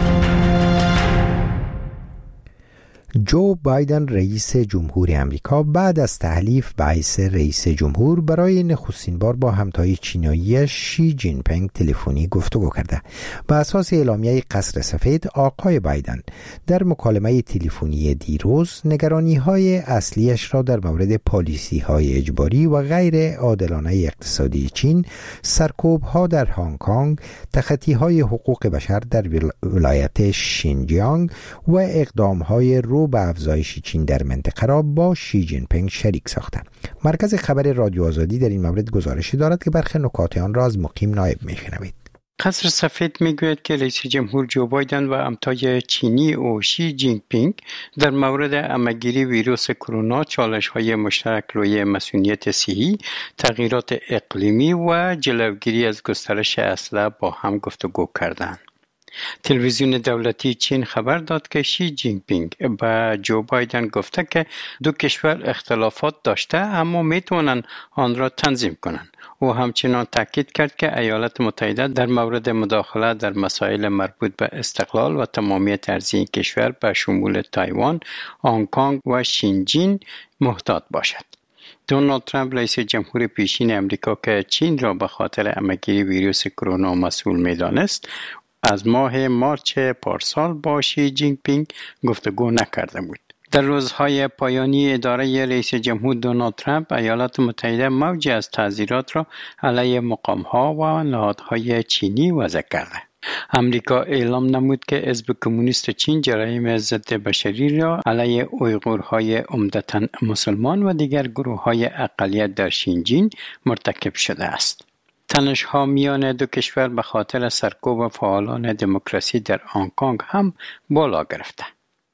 جو بایدن رئیس جمهور امریکا بعد از تحلیف به حیث رئیس جمهور برای نخستین بار با همتای چینایی شی جین پینگ تلفنی گفتگو کرده. بر اساس اعلامیه قصر سفید، آقای بایدن در مکالمه تلفنی دیروز نگرانی‌های اصلیش را در مورد پالیسی‌های اجباری و غیر عادلانه اقتصادی چین، سرکوب‌ها در هنگ کنگ، تخطی‌های حقوق بشر در ولایت شینجیانگ و اقدام‌های رو به افزایش چین در منطقه را با شی جین پینگ شریک ساختند. مرکز خبر رادیو آزادی در این مورد گزارشی دارد که برخی نکات آن را از مقیم نایب می‌شنوید. قصر سفید میگوید که رئیس جمهور جو بایدن و همتای چینی او شی جین پینگ در مورد همه‌گیری ویروس کرونا، چالش‌های مشترک روی مسئولیت صحی، تغییرات اقلیمی و جلوگیری از گسترش اسلحه با هم گفتگو کردند. تلویزیون دولتی چین خبر داد که شی جین پینگ به جو بایدن گفته که دو کشور اختلافات داشته اما میتونن آن را تنظیم کنند. او همچنان تاکید کرد که ایالات متحده در مورد مداخله در مسائل مربوط به استقلال و تمامیت ارضی این کشور به شمول تایوان، هنگ کنگ و شینجین محتاط باشد. دونالد ترامپ رئیس جمهور پیشین امریکا که چین را به خاطر همه‌گیری ویروس کرونا مسئول می‌دانست، از ماه مارچ پارسال با شی جین پینگ گفتگو نکرده بود. در روزهای پایانی اداره رئیس جمهور دونالد ترامپ، ایالات متحده موجی از تعزیرات را علیه مقام‌ها و نهادهای چینی وضع کرده. امریکا اعلام نمود که حزب کمونیست چین جرایم ضد بشری را علیه اویغورهای عمدتاً مسلمان و دیگر گروه‌های اقلیت در شینجین مرتکب شده است. تنش‌ها میان دو کشور به خاطر سرکوب فعالان دموکراسی در هنگ کنگ هم بالا گرفته.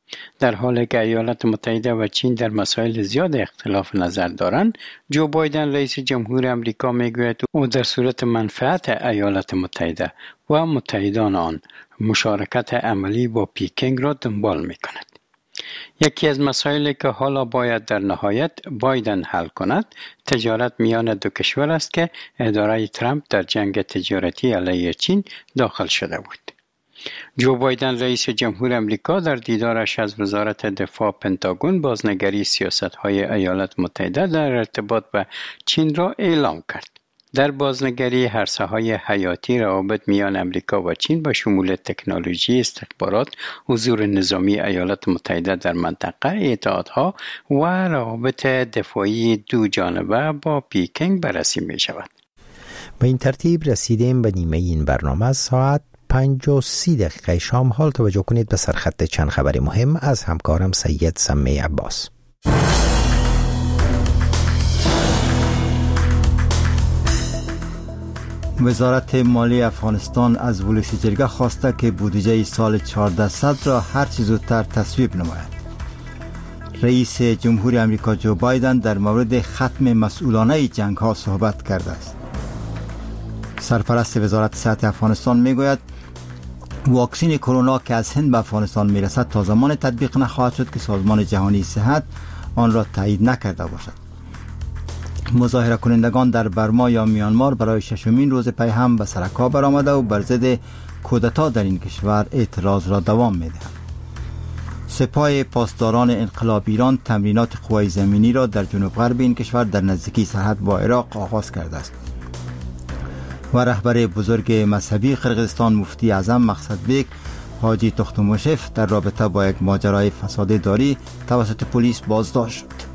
در حالی که ایالات متحده و چین در مسائل زیاد اختلاف نظر دارند، جو بایدن رئیس جمهور امریکا میگوید او در صورت منفعت ایالات متحده و متحدان آن مشارکت عملی با پیکنگ را دنبال میکند. یکی از مسائلی که حالا باید در نهایت بایدن حل کند تجارت میان دو کشور است که اداره ترامپ در جنگ تجارتی علیه چین داخل شده بود. جو بایدن رئیس جمهور امریکا در دیدارش از وزارت دفاع پنتاگون بازنگری سیاست‌های ایالات متحده در ارتباط به چین را اعلام کرد. در بازنگری هر ساحه‌های حیاتی روابط میان امریکا و چین با شمول تکنولوژی، استخبارات، حضور نظامی ایالات متحده در منطقه، اتحادها و روابط دفاعی دو جانبه با پیکنگ بررسی می شود. به این ترتیب رسیدیم به نیمه این برنامه. ساعت پنج و سی دقیقه شام. حال توجه کنید به سرخط چند خبر مهم از همکارم سید سمی عباس. وزارت مالی افغانستان از ولس جرگه خواسته که بودجه سال چهاردهصد را هر چه زودتر تصویب نماید. رئیس جمهور امریکا جو بایدن در مورد ختم مسئولانه جنگ ها صحبت کرده است. سرپرست وزارت صحت افغانستان میگوید واکسین کرونا که از هند به افغانستان میرسد تا زمان تطبیق نخواهد شد که سازمان جهانی صحت آن را تایید نکرده باشد. مظاهره کنندگان در برما یا میانمار برای ششمین روز پی هم به سرکا برآمده و بر ضد کودتا در این کشور اعتراض را دوام میدهند. سپاه پاسداران انقلاب ایران تمرینات قوای زمینی را در جنوب غرب این کشور در نزدیکی سرحد با عراق آغاز کرده است. و رهبر بزرگ مذهبی قرقیزستان مفتی اعظم مقصد بیگ حاجی تختموشف در رابطه با یک ماجرای فساد داری توسط پلیس بازداشت شد.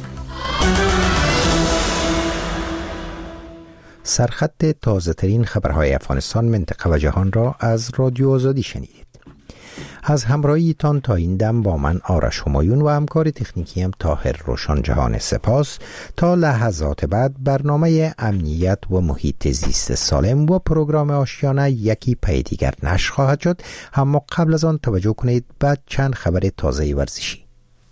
سرخط تازه ترین خبرهای افغانستان، منطقه و جهان را از رادیو آزادی شنیدید. از همراهیتان تا این دم با من آرش همایون و همکار تکنیکی هم طاهر روشن جهان سپاس. تا لحظات بعد برنامه امنیت و محیط زیست سالم و پروگرام آشیانه یکی پی دیگر نشر خواهد شد، اما قبل از آن توجه کنید به چند خبر تازه ورزشی.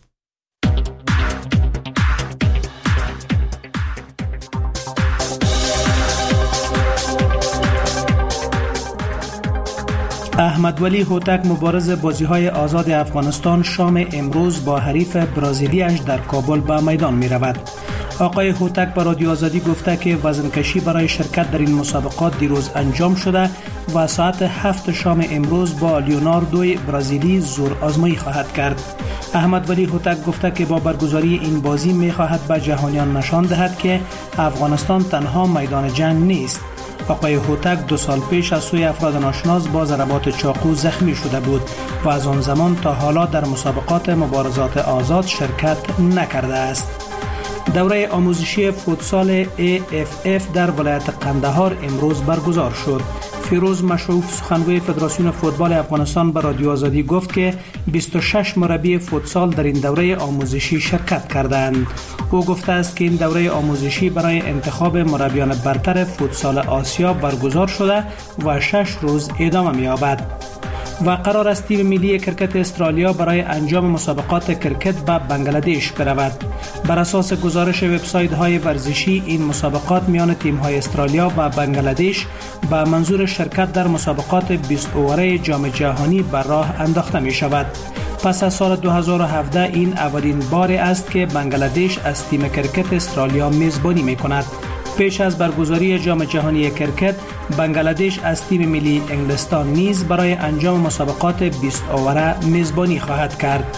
احمد ولی هوتک مبارز بازی‌های آزاد افغانستان شام امروز با حریف برزیلیش در کابل به میدان می رود. آقای هوتک به رادیو آزادی گفته که وزنکشی برای شرکت در این مسابقات دیروز انجام شده و ساعت هفت شام امروز با لیوناردو برزیلی زور آزمایی خواهد کرد. احمد ولی هوتک گفته که با برگزاری این بازی می خواهد به جهانیان نشان دهد که افغانستان تنها میدان جنگ نیست. آقای هوتک دو سال پیش از سوی افراد ناشناس با ضربات چاقو زخمی شده بود و از آن زمان تا حالا در مسابقات مبارزات آزاد شرکت نکرده است. دوره آموزشی فوتسال ای اف اف در ولایت قندهار امروز برگزار شد. فیروز مشروف سخنگوی فدراسیون فوتبال افغانستان به رادیو آزادی گفت که بیست و شش مربی فوتسال در این دوره آموزشی شرکت کردند. او گفته است که این دوره آموزشی برای انتخاب مربیان برتر فوتسال آسیا برگزار شده و شش روز ادامه می‌یابد. و قرار است تیم ملی کرکت استرالیا برای انجام مسابقات کرکت به بنگلادش برود. بر اساس گزارش وبسایت‌های ورزشی این مسابقات میان تیم‌های استرالیا و بنگلادش به منظور شرکت در مسابقات بیست اوره جام جهانی بر راه انداخته می‌شود. پس از سال دو هزار و هفده این اولین بار است که بنگلادش از تیم کرکت استرالیا میزبانی می‌کند. پیش از برگزاری جام جهانی کرکت، بنگلادش از تیم ملی انگلستان نیز برای انجام مسابقات بیست اوره میزبانی خواهد کرد.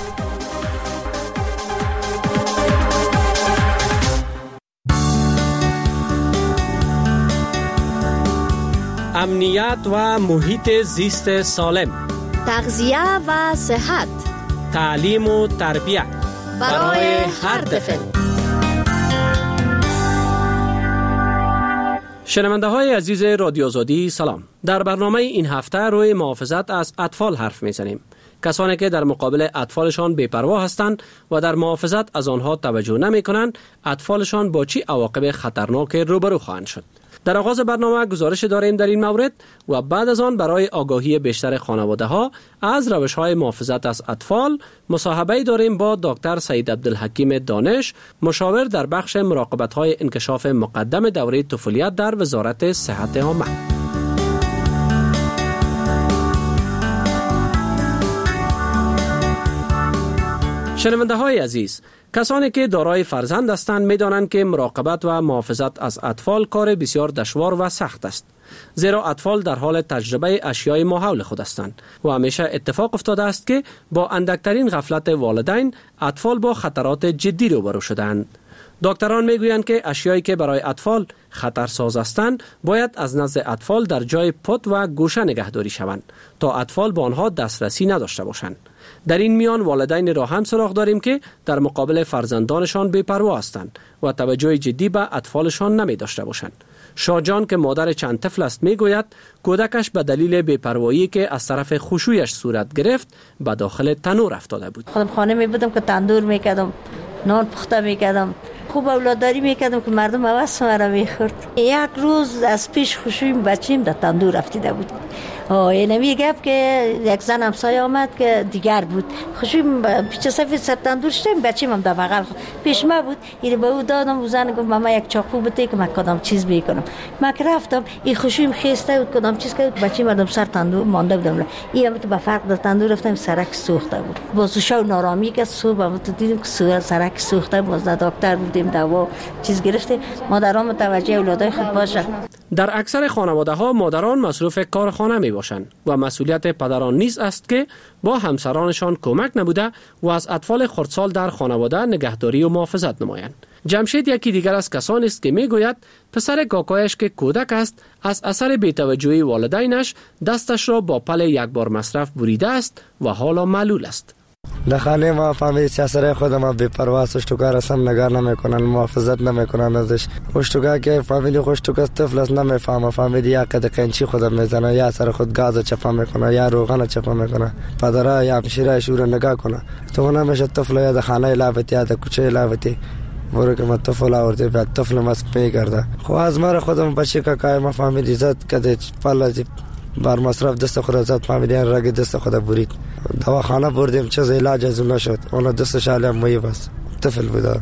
امنیت و محیط زیست سالم، تغذیه و صحت، تعلیم و تربیت برای هر طفل. شنونده های عزیز رادیو آزادی سلام. در برنامه این هفته روی محافظت از اطفال حرف میزنیم. کسانی که در مقابل اطفالشان بی‌پروا هستند و در محافظت از آنها توجه نمی کنند، اطفالشان با چی عواقب خطرناک روبرو خواهند شد. در آغاز برنامه گزارش داریم در این مورد و بعد از آن برای آگاهی بیشتر خانواده ها از روش های محافظت از اطفال مصاحبه داریم با دکتر سید عبدالحکیم دانش، مشاور در بخش مراقبت های انکشاف مقدم دوره طفولیت در وزارت صحت عامه. شنونده های عزیز، کسانی که دارای فرزند هستند می‌دانند که مراقبت و محافظت از اطفال کار بسیار دشوار و سخت است. زیرا اطفال در حال تجربه اشیای ماحول خود هستند و همیشه اتفاق افتاده است که با اندکترین غفلت والدین اطفال با خطرات جدی روبرو شدند. دکتران میگویند که اشیایی که برای اطفال خطرساز هستند باید از نزد اطفال در جای پت و گوشه نگهداری شوند تا اطفال به آنها دسترسی نداشته باشند. در این میان والدین را هم سراغ داریم که در مقابل فرزندانشان بی‌پروا هستند و توجه جدی به اطفالشان نمی داشته باشند. شاجان که مادر چند طفل است میگوید کودکش به دلیل بی‌پروایی که از طرف خوشویش صورت گرفت به داخل تنور افتاده بود. خودم خانه می بودم که تندور میکردم، نان پخته میکردم، خوب اولاداری میکردم که مردم عوض مرا میخورد. یک روز از پیش خوشویم بچیم در تندور افتیده بود. اینمی گفت که یک زن همسایه آمد که دیگر بود، خوشویم پیچه سفید سر تندور شدیم، بچیم هم در بغل پیش ما بود. این به او دادم، او زن گفت ماما یک چاقو بده که من کدام چیز بکنم. من که رفتم این خوشویم خیسته بود کدام چیز که بچیم مردم سر تندور مانده بودم. این هم تو به فرق در تندور رفتم سرک سوخته بود. باز شو نارامی که صبح تو دیدیم که سرک سوخته بود. دکتر بودیم دوا چیز گرفته. مادران متوجه اولادای خود باشه. در اکثر خانواده ها مادران مصروف کار خانه می باشند و مسئولیت پدران نیز است که با همسرانشان کمک نموده و از اطفال خردسال در خانواده نگهداری و محافظت نمایند. جمشید یکی دیگر از کسانی است که می گوید پسر کاکایش که کودک است از اثر بی‌توجهی والدینش دستش را با پل یک بار مصرف بریده است و حالا معلول است. لخانه ما فهمید سر خودم بی‌پروا اشتوکا رسم نگار نمیکنن، محافظت نمیکنن ازش. اشتوکا که فهمید اشتوکا طفل است نمیفهمه، فهمید یا قد قنچی خودم میزنه یا سر خود گاز چپا میکنه یا روغن چپا میکنه. پدرها یا همشیره شور نگاه کنه تو نمیشه طفل یا خانه لعبتی یا کوچه لعبتی برو که ما طفل آورده بعد طفل مست میگرده. خو از مر خودم بچه که کای ما فهمید عزت کده پلا بر مصرف دست خود ازت فهمیدین رگ دست خود برید. دواخانه بردیم چیز علاج از اون نشد، اون دستش عالم موی بس طفل بود.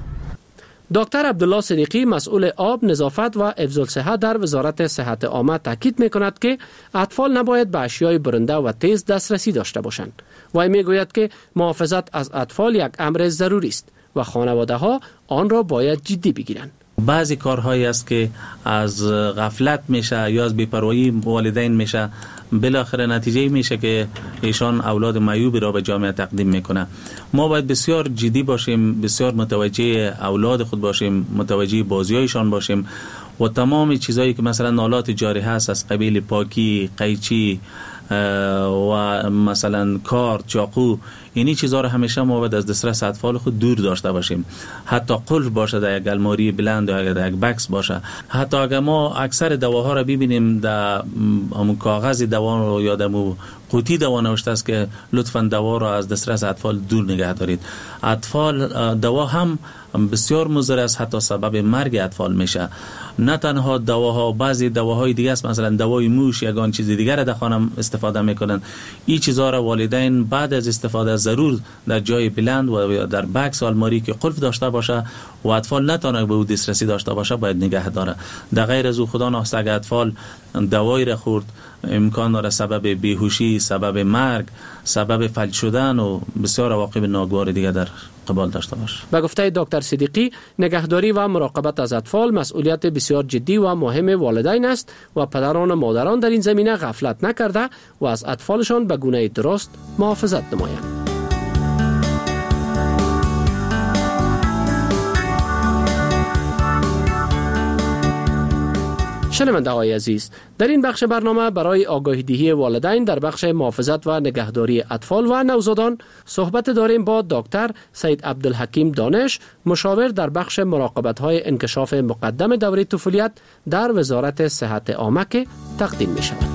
دکتر عبدالله صدیقی مسئول آب، نظافت و حفظ الصحت در وزارت صحت عامه تاکید میکند که اطفال نباید به اشیای برنده و تیز دسترسی داشته باشند. وی میگوید که محافظت از اطفال یک امر ضروری است و خانواده ها آن را باید جدی بگیرند. بعضی کارهایی است که از غفلت میشه یا از بی‌پروایی والدین میشه، بالاخره نتیجه میشه که ایشان اولاد معیوبی را به جامعه تقدیم میکنه. ما باید بسیار جدی باشیم، بسیار متوجه اولاد خود باشیم، متوجه بازیایشان باشیم و تمام چیزایی که مثلا نالات جاری هست از قبیل پاکی، قیچی و مثلا کارت، چاقو، اینی چیزها رو همیشه ما باید از دسترس اطفال خود دور داشته باشیم. حتی قلف باشه در یک الماری بلند یا در یک بکس باشه. حتی اگر ما اکثر دواها رو ببینیم در همون کاغذ دوا رو یا در قوطی دوا نوشته است که لطفاً دوا رو از دسترس اطفال دور نگه دارید. اطفال دوا هم بسیار مضر است، حتی سبب مرگ اطفال میشه. نه تنها دواها، بعضی دواهای دیگه است، مثلا دوای موش یا آن چیز دیگر در خانه استفاده میکنن. این چیزا را والدین بعد از استفاده ضرور در جای بلند و در بکس و الماری که قلف داشته باشه و اطفال نتونه به او دسترسی داشته باشه باید نگه داره. در غیر از او خدا نخواسته اگر اطفال دوایی را خورد امکان داره سبب بیهوشی، سبب مرگ، سبب فلج شدن و بسیار عواقب ناگوار دیگه در قبال داشته باشه. به گفته دکتر صدیقی، نگهداری و مراقبت از اطفال مسئولیت بسیار جدی و مهم والدین است و پدران و مادران در این زمینه غفلت نکرده و از اطفالشان به گونه درست محافظت نمایند. شنونده های عزیز، در این بخش برنامه برای آگاهی دهی والدین در بخش محافظت و نگهداری اطفال و نوزادان صحبت داریم با دکتر سید عبدالحکیم دانش، مشاور در بخش مراقبت های انکشاف مقدم دوره طفولیت در وزارت صحت عامه که تقدیم می شود.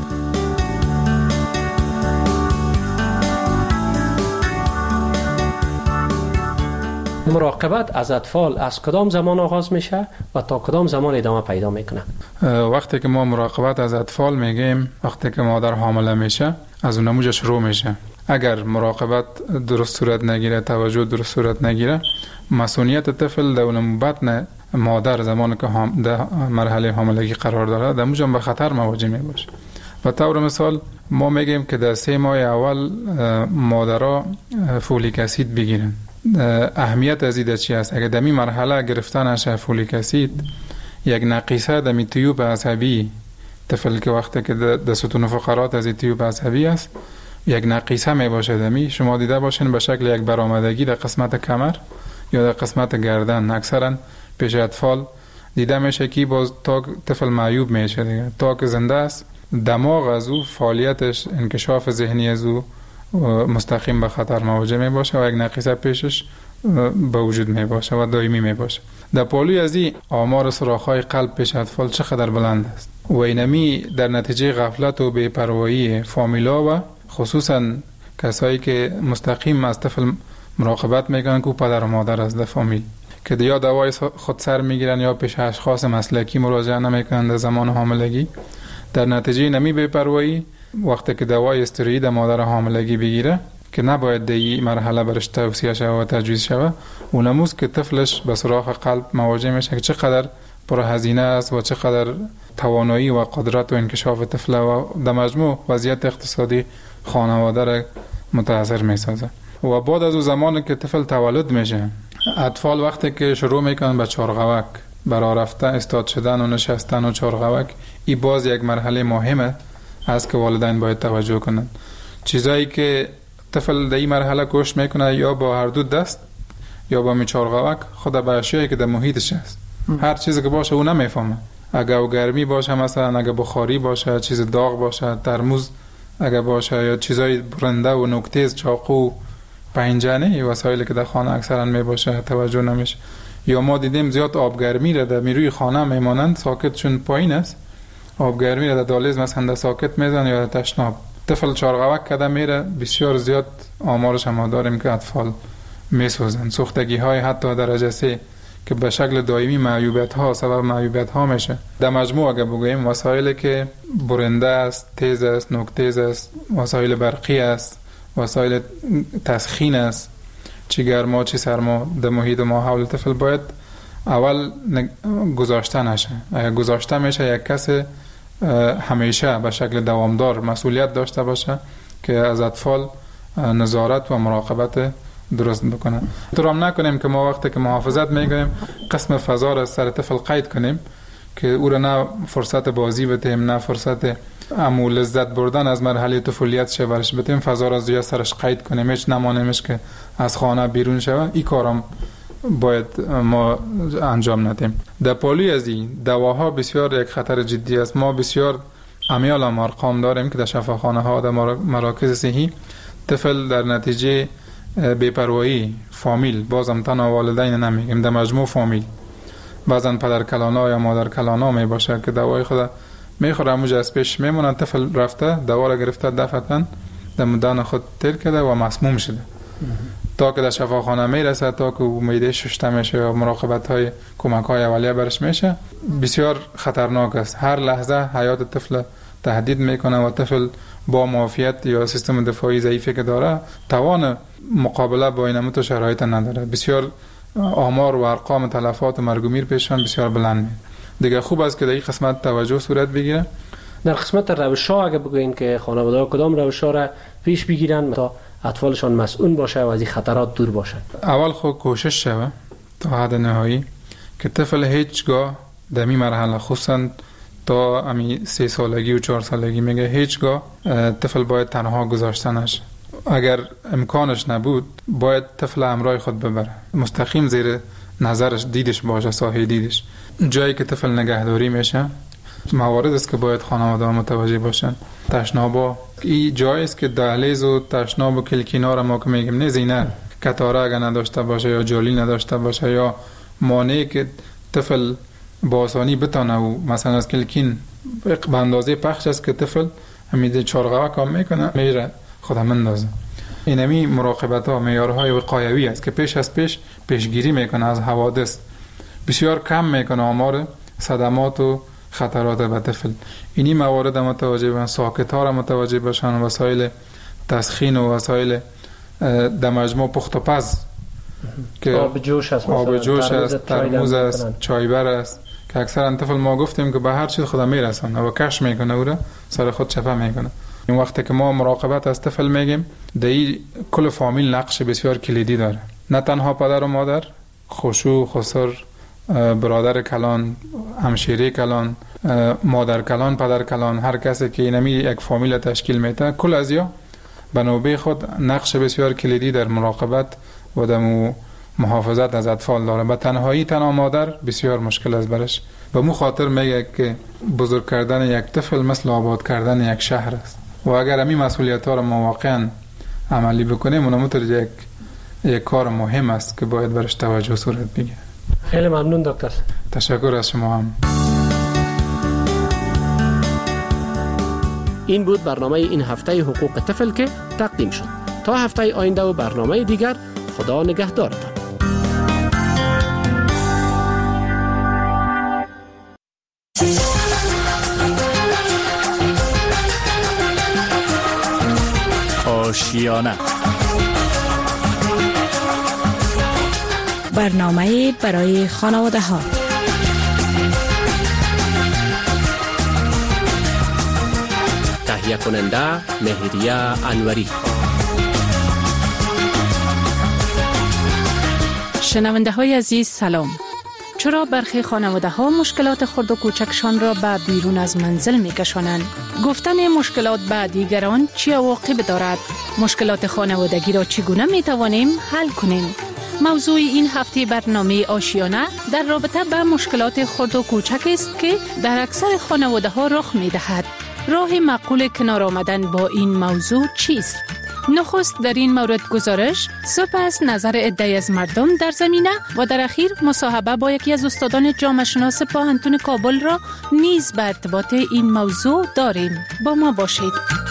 مراقبت از اطفال از کدام زمان آغاز میشه و تا کدام زمان ادامه پیدا میکنه؟ وقتی که ما مراقبت از اطفال میگیم وقتی که مادر حامله میشه از اون نموجه شروع میشه. اگر مراقبت درست صورت نگیره، توجه درست صورت نگیره، مسئولیت طفل در اون بطن مادر زمانی که در مرحله حاملگی قرار داره در موجه به خطر مواجه میباشه. به طور مثال ما میگیم که در سه ماه اول مادرها فولیک اسید بگیرن. اهمیت از این چی است؟ اگر دمی مرحله گرفتن فولیک اسید یک نقیصه دمی تیوب عصبی طفل که وقتی که در ستون فقرات از تیوب عصبی است یک نقیصه می باشه دمی، شما دیده باشین به شکل یک برآمدگی در قسمت کمر یا در قسمت گردن اکثرا پیش اطفال دیده میشه که باز تا طفل معیوب میشه دیگه، تا که زنده است دماغ از او فعالیتش انکشاف ذهنی از او مستقیم به خطر مواجه می باشه و یک نقیصه پیشش به وجود می باشه و دائمی می باشه. در پالوی از این آمار سوراخ‌های قلب پیش اطفال چقدر بلند است و اینمی در نتیجه غفلت و بی‌پروایی فامیلا و خصوصا کسایی که مستقیم از طفل مراقبت میکنن که پدر و مادر از در فامیل که یا دوای خود سر میگیرن یا پیش اشخاص مسلکی مراجعه نمیکنن در زمان حاملگی، در نتیجه نمی بی‌پروایی وقتی که دوای استروئید مادر حاملگی بگیره که نباید در این مرحله برش توصیه شود و تجویز شود، اونموز که طفلش به سراغ قلب مواجه میشه که چقدر پرهزینه است و چقدر توانایی و قدرت و انکشاف طفل و در مجموع وضعیت اقتصادی خانواده را متاثر میسازه. و بعد از اون زمانی که طفل تولد میشه، اطفال وقتی که شروع میکنن به چارغوک برای رفتن استاد شدن و نشستن و چارغوک، این باز یک مرحله مهمه است که والدین باید توجه کنند. چیزایی که طفل در این مرحله کوشش میکنه یا با هر دو دست یا با می چارغوک خود به اشیایی که در محیطش است، هر چیزی که باشه اون نمیفهمه. اگه او گرمی باشه، مثلا اگه بخاری باشه، چیز داغ باشه، ترمز اگه باشه یا چیزای برنده و نوک‌تیز، چاقو، پنجره، وسایلی که در خانه اکثرا می باشه توجه نمیشه. یا ما دیدیم زیاد آبگرمی را در میروی خانه میمانند ساکت چون پایین است، آبگرمی را در دالیز مثلا در ساکت میزن یا در تشناب. طفل چارغوک کده میره، بسیار زیاد آمارش هم داریم که اطفال میسوزن. سوختگی های حتی درجه سه که به شکل دائمی معیوبیت ها سبب معیوبیت ها میشه. در مجموع اگه بگوییم وسایلی که برنده است، تیز است، نوک‌تیز است، وسایل برقی است، وسایل تسخین است، چی گرما چی سرما در محیط ما حول طفل باید اول گذاشته نشه. اگه گذاشته میشه یک کس همیشه به شکل دوامدار مسئولیت داشته باشه که از اطفال نظارت و مراقبت درست بکنه. طورم نکنیم که ما وقتی که محافظت میگویم قسم فضا را سر طفل قید کنیم که او را نه فرصت بازی بدیم نه فرصت امو لذت بردن از مرحله طفولیت شه برش بدیم، فضا را زیاد سرش قید کنیم، هیچ نمانیمش که از خانه بیرون شود. این کارم باید ما انجام ندیم. در پالوی از این دواها بسیار یک خطر جدی است. ما بسیار امیال هم ارقام داریم که در شفاخانه ها در مراکز صحی طفل در نتیجه بی‌پروایی فامیل، بازم تنها والدین نمیگیم، در مجموع فامیل، بعضن پدر کلانا یا مادر کلانا می باشه که دوای خود میخوره همونجا از پیش میمونه، طفل رفته دوا را گرفته دفعتاً در مدان خود تیر کرده و مسموم شده تا که در شفاخانه میرسه، تا که میده ششته میشه یا مراقبت های کمک های اولیه برش میشه. بسیار خطرناک است. هر لحظه حیات طفل تهدید میکنه و طفل با معافیت یا سیستم دفاعی ضعیفی که داره توان مقابله با این متو شرایط نداره. بسیار آمار و ارقام تلفات و مرگ و میر پیشن بسیار بلند میاد. دیگه خوب است که در این قسمت توجه صورت بگیره. در قسمت روش‌ها اگه بگوین که خانواده‌ها کدام روش‌ها را پیش بگیرن تا اطفالشان مسئول باشه و از این خطرات دور باشه؟ اول خود کوشش شوه تا حد نهایی که طفل هیچگاه در این مرحله خصوصا تا امی سه سالگی و چهار سالگی میگه هیچگاه طفل باید تنها گذاشته نشه. اگر امکانش نبود باید طفل همراه خود ببره، مستقیم زیر نظرش دیدش باشه، سایه دیدش. جایی که طفل نگهداری میشه موارد است که باید خانواده ها متوجه باشن. تشنابا این جایی است که دهلیز و تشناب و کلکینا را ما که میگیم نه زینه کتاره اگر نداشته باشه یا جالی نداشته باشه یا مانعی که طفل با آسانی بتانه و مثلا از کلکین به اندازه پخش است که طفل همیده چارغوه کام میکنه میره خودم اندازه. اینمی مراقبت ها معیارهای وقایوی است که پیش از پیش پیشگیری میکنه از حوادث، بسیار کم میکنه آمار صدمات و خطرات به طفل. اینی موارد متوجه باشن، ساکت ها را متوجه باشن، وسایل تسخین و وسایل در مجموع پخت و پز که آب جوش است، آب جوش است، ترموز است، چایبر است که اکثرا طفل ما گفتیم که به هر چیز خدا میرسونه و کش میکنه او را سر خود چپه میکنه. این وقتی که ما مراقبت از طفل میگیم در این کل فامیل نقش بسیار کلیدی داره. نه تنها پدر و مادر، خشوع، خسر، برادر کلان، همشیره کلان، مادر کلان، پدر کلان، هر کسی که اینمی یک فامیل تشکیل میده، کل از یا به نوبه خود نقش بسیار کلیدی در مراقبت و در محافظت از اطفال داره. به تنهایی تنها مادر بسیار مشکل است برش. به مو خاطر میگه که بزرگ کردن یک طفل مثل آباد کردن یک شهر است و اگر همین مسئولیت ها را ما واقعا عملی بکنیم، اونم یک یک کار مهم است که باید برش توجه صورت بگیره. خیلی ممنون دکتر. تشکر از شما هم. این بود برنامه این هفته حقوق طفل که تقدیم شد. تا هفته آینده و برنامه دیگر، خدا نگهدارتان. آشیانه، برنامه برای خانواده ها. تهیه کننده مهریه انوری. شنونده های عزیز سلام. چرا برخی خانواده ها مشکلات خرد و کوچکشان را به بیرون از منزل می کشانند؟ گفتن مشکلات به دیگران چه عواقب دارد؟ مشکلات خانوادگی را چگونه می توانیم حل کنیم؟ موضوع این هفته برنامه آشیانه در رابطه به مشکلات خرد و کوچک است که در اکثر خانواده ها رخ می دهد. راه معقول کنار آمدن با این موضوع چیست؟ نخست در این مورد گزارش، سپس نظر عده‌ای از مردم در زمینه و در اخیر مصاحبه با یکی از استادان جامعه شناس پوهنتون کابل را نیز به ارتباط این موضوع داریم. با ما باشید.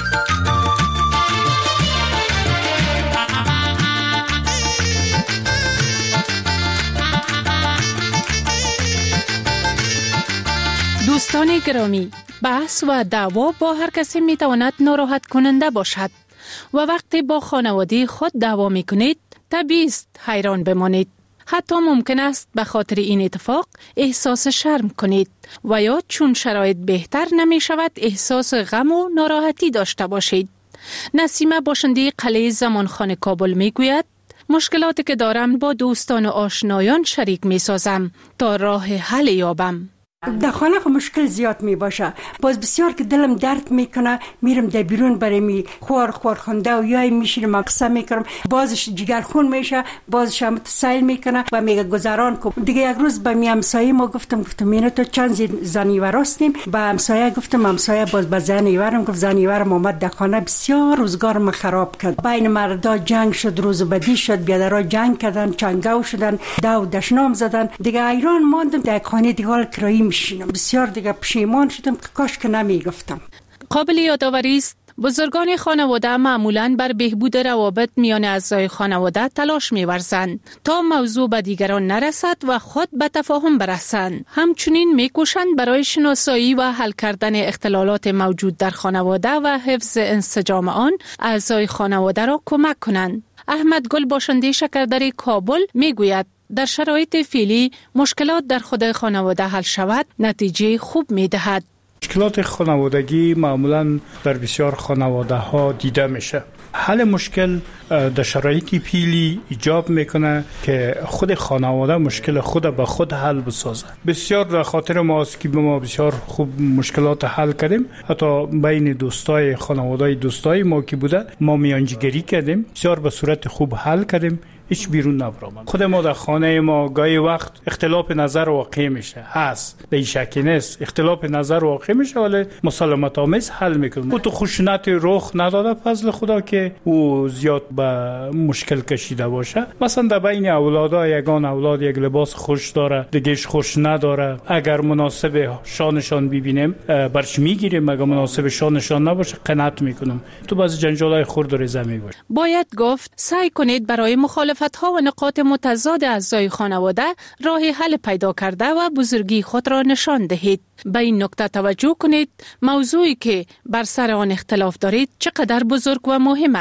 دوستان گرامی، بحث و دعوا با هر کسی می تواند ناراحت کننده باشد و وقتی با خانواده خود دعوا می کنید طبیعی است حیران بمانید. حتی ممکن است به خاطر این اتفاق احساس شرم کنید و یا چون شرایط بهتر نمی شود احساس غم و ناراحتی داشته باشید. نسیمه باشنده قلعه زمانخانه کابل می گوید مشکلاتی که دارم با دوستان و آشنایان شریک می سازم تا راه حل یابم. در خانه خو مشکل زیاد می باشه، باز بسیار که دلم درد میکنه میرم در بیرون برای می خوار خوار خونده و یای میشینم قصه میکنم، بازش جگر خون میشه، بازش هم تسایل میکنه و میگه گذران کن. دیگه یک روز به می همسایه ما گفتم گفتم اینو تو چند زنیور هستیم، به همسایه گفتم همسایه باز به زنیورم گفت زنیورم اومد در خانه بسیار روزگارم خراب کرد. بین مردا جنگ شد، روز بدی شد، بیادرها جنگ کردن، چنگاو شدن، داو دشنام زدن. دیگه ایران ماندم در خانه دیگه کرایی میشینم. بسیار دیگه پشیمان شدم که کاش که نمیگفتم. قابل یادآوری است بزرگان خانواده معمولاً بر بهبود روابط میان اعضای خانواده تلاش می‌ورزند تا موضوع به دیگران نرسد و خود به تفاهم برسند. همچنین می‌کوشند برای شناسایی و حل کردن اختلالات موجود در خانواده و حفظ انسجام آن اعضای خانواده را کمک کنند. احمد گل باشنده شکردری کابل می‌گوید در شرایط فعلی مشکلات در خود خانواده حل شود نتیجه خوب می‌دهد. مشکلات خانوادگی معمولاً در بسیار خانواده ها دیده میشه. حل مشکل در شرایط پیلی ایجاب میکنه که خود خانواده مشکل خود به خود حل بسازه. بسیار در خاطر ماست که ما بسیار خوب مشکلات حل کردیم. حتی بین دوستای خانواده دوستای ما که بوده ما میانجیگری کردیم، بسیار به صورت خوب حل کردیم، هیچ بیرون نبرامد. خود ما در خانه ما گاهی وقت اختلاف نظر واقع میشه، هست به این شکی نیست، اختلاف نظر واقع میشه ولی مسالمت آمیز حل میکنیم. او تو خشونت رخ نداده فضل خدا که او زیاد به مشکل کشیده باشه. مثلا در بین اولادا یگان اولاد یک لباس خوش داره دیگهش خوش نداره، اگر مناسب شانشان ببینیم برش میگیریم، اگر مناسب شانشان نباشه قناعت میکنیم. تو بعضی جنجالای خرد و ریزه میباشه. باید گفت سعی کنید برای مخالفت ها و نقاط متضاد اعضای خانواده راه حل پیدا کرده و بزرگی خود را نشان دهید. به این نکته توجه کنید موضوعی که بر سر آن اختلاف دارید چقدر بزرگ و مهم است.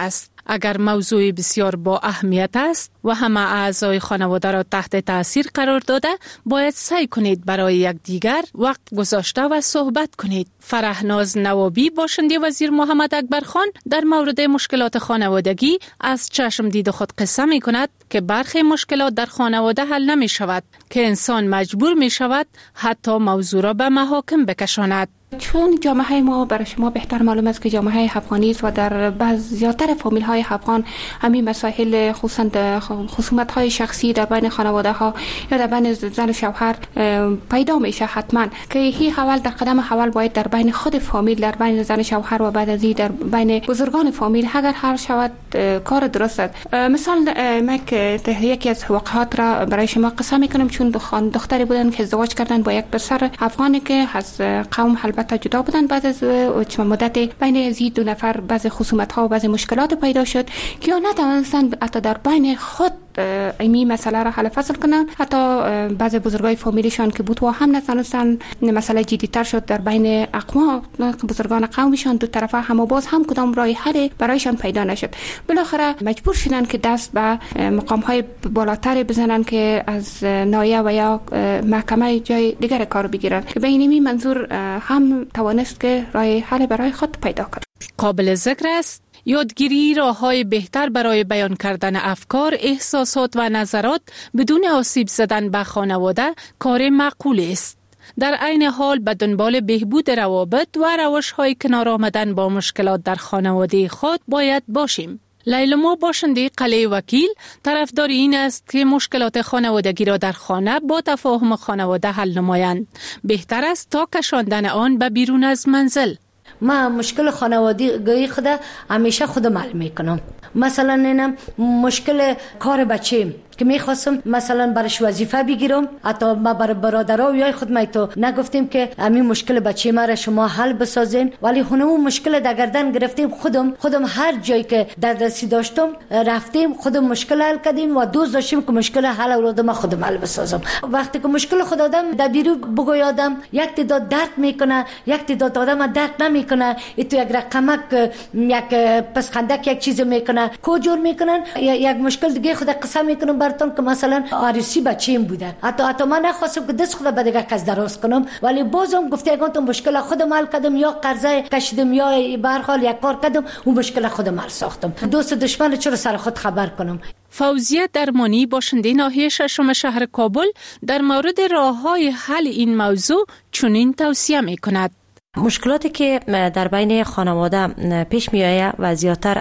اگر موضوع بسیار با اهمیت است و همه اعضای خانواده را تحت تاثیر قرار داده، باید سعی کنید برای یکدیگر وقت گذاشته و صحبت کنید. فرهناز نوابی، باشنده وزیر محمد اکبر خان، در مورد مشکلات خانوادگی از چشم دید خود قصه می کند که برخی مشکلات در خانواده حل نمی شود که انسان مجبور می شود حتی موضوع را به محاکم بکشاند. چون جامعه ما برای شما بهتر معلوم است که جامعه افغانی است و در بعض زیادتر فامیل های افغان همین مسائل خصوصا خصومت های شخصی در بین خانواده ها یا در بین زن و شوهر پیدا میشه حتما که هی اول در قدم اول باید در بین خود فامیل، در بین زن و شوهر و بعد از این در بین بزرگان فامیل اگر حل شود کار درست است. مثال ما که یکی از واقعات را برای شما قصه میکنم، چون دختری بودن که ازدواج کردن با یک پسر افغانی که از قوم البته جدا بودن. بعد از چند مدت بین از دو نفر بعض خصومت ها و بعض مشکلات پیدا شد که یا نتوانستن حتی در بین خود این مسئله را حل فصل کنن. حتی بعض بزرگای فامیلشان که بود و هم نتوانستن، مسئله جدی‌تر شد در بین اقوام بزرگان قومشان، دو طرفه هم باز هم کدام راه حل برایشان پیدا نشد. بالاخره مجبور شدن که دست به مقام های بالاتر بزنن که از نایه و یا محکمه جای دیگر کار بگیرن که به این منظور هم توانست که راه حل برای خود پیدا کنه. قابل ذکر است یادگیری راه‌های بهتر برای بیان کردن افکار، احساسات و نظرات بدون آسیب زدن به خانواده کار معقول است. در عین حال به دنبال بهبود روابط و روش‌های کنار آمدن با مشکلات در خانواده خود باید باشیم. لیلا، باشنده قلعه وکیل، طرفدار این است که مشکلات خانوادگی را در خانه با تفاهم خانواده حل نمایند. بهتر است تا کشاندن آن به بیرون از منزل. ما مشکل خانوادگی خود همیشه خودم حل میکنم. مثلا اینم مشکل کار بچه‌ام که میخواستم مثلا برش وظیفه بگیرم، حتی ما برای برادرها و یای خود ما تو نگفتیم که همین مشکل بچه ما را شما حل بسازین، ولی خودمون مشکل در گردن گرفتیم. خودم خودم هر جایی که در دستی داشتم رفتیم، خودم مشکل حل کردیم و دوست داشتیم که مشکل حل اولادم خودم حل بسازم. وقتی که مشکل خود آدم در بیرو بگویادم، یک تعداد درک میکنه، یک تعداد آدم درک نمیکنه، تو یک رقمک یک پسخندک یک چیز میکنه، کجور میکنن، یک مشکل دیگه خود قصه میکنم براتون که مثلا عروسی بچه‌ام بوده، حتی حتی من نخواستم که دست خود به دیگه کس دراز کنم، ولی بازم گفته اگه تو مشکل خودم حل کردم یا قرضه کشیدم یا به هر حال یک کار کردم، اون مشکل خودم حل ساختم. دوست دشمن چرا سر خود خبر کنم. فوزیه درمانی، باشنده ناحیه ششم شهر کابل، در مورد راه‌های حل این موضوع چنین توصیه می‌کند. مشکلاتی که در بین خانواده پیش می آید و زیادتر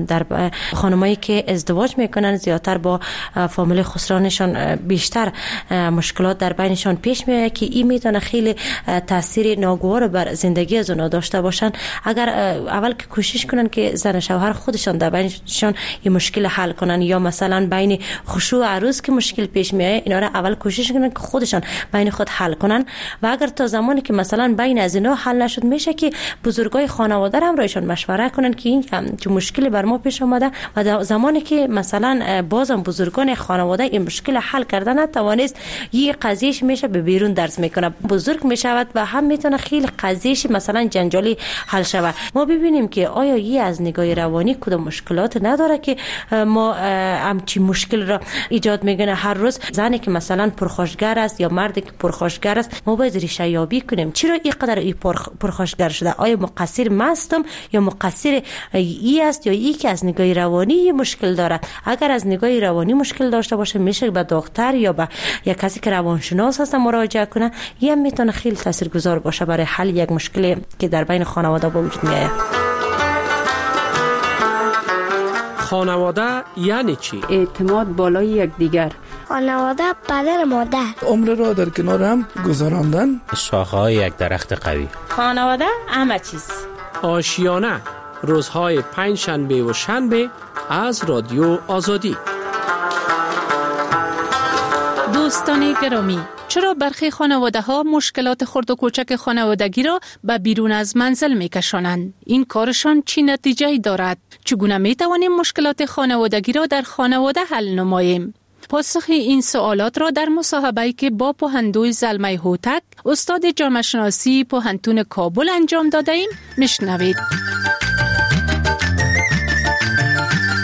در خانمایی که ازدواج میکنن زیادتر با فامیل خسرانشان بیشتر مشکلات در بینشان پیش می آید که این میتونه خیلی تاثیر ناگوار بر زندگی از اونها داشته باشن. اگر اول که کوشش کنن که زن شوهر خودشان در بینشان این مشکل حل کنن، یا مثلا بین خشوع عروس که مشکل پیش می آید، اینا را اول کوشش کنن که خودشان بین خود حل کنن. و اگر تا زمانی که مثلا بین از اینا حل نشد، میشه که بزرگای خانواده هم رایشان مشوره کنن که این چه مشکلی بر ما پیش آمده و زمانی که مثلا بازم بزرگان خانواده این مشکل حل کردن نتوانست، یه قضیهش میشه به بیرون درس میکنه، بزرگ میشود و هم میتونه خیلی قضیهش مثلا جنجالی حل شود. ما ببینیم که آیا یه از نگاه روانی کدام مشکلات نداره که ما همچی مشکل را ایجاد میکنه. هر روز زنی که مثلا پرخاشگر است یا مردی که پرخاشگر است، ما باید ریشه یابی کنیم چرا اینقدر این پرخاشگر شده. آیا مقصر ماستم یا مقصر ای است یا ای که از نگاه روانی مشکل دارد؟ اگر از نگاه روانی مشکل داشته باشه، میشه به دکتر یا به یک کسی که روانشناس هست مراجعه کنه. این هم میتونه خیلی تاثیرگذار باشه برای حل یک مشکلی که در بین خانواده به وجود میاد. خانواده یعنی چی؟ اعتماد بالای یکدیگر. خانواده پدر مادر. عمر را در کنار هم گذراندن. شاخه‌های یک درخت قوی. خانواده همه چیز. آشیانه، روزهای پنج شنبه و شنبه از رادیو آزادی. دوستان گرامی، چرا برخی خانواده ها مشکلات خرد و کوچک خانوادگی را به بیرون از منزل می کشانند؟ این کارشان چی نتیجه دارد؟ چگونه می توانیم مشکلات خانوادگی را در خانواده حل نماییم؟ پاسخ این سوالات را در مصاحبه‌ای که با پوهندوی زلمه هوتک، استاد جامعه شناسی پوهنتون کابل انجام داده ایم، میشنوید.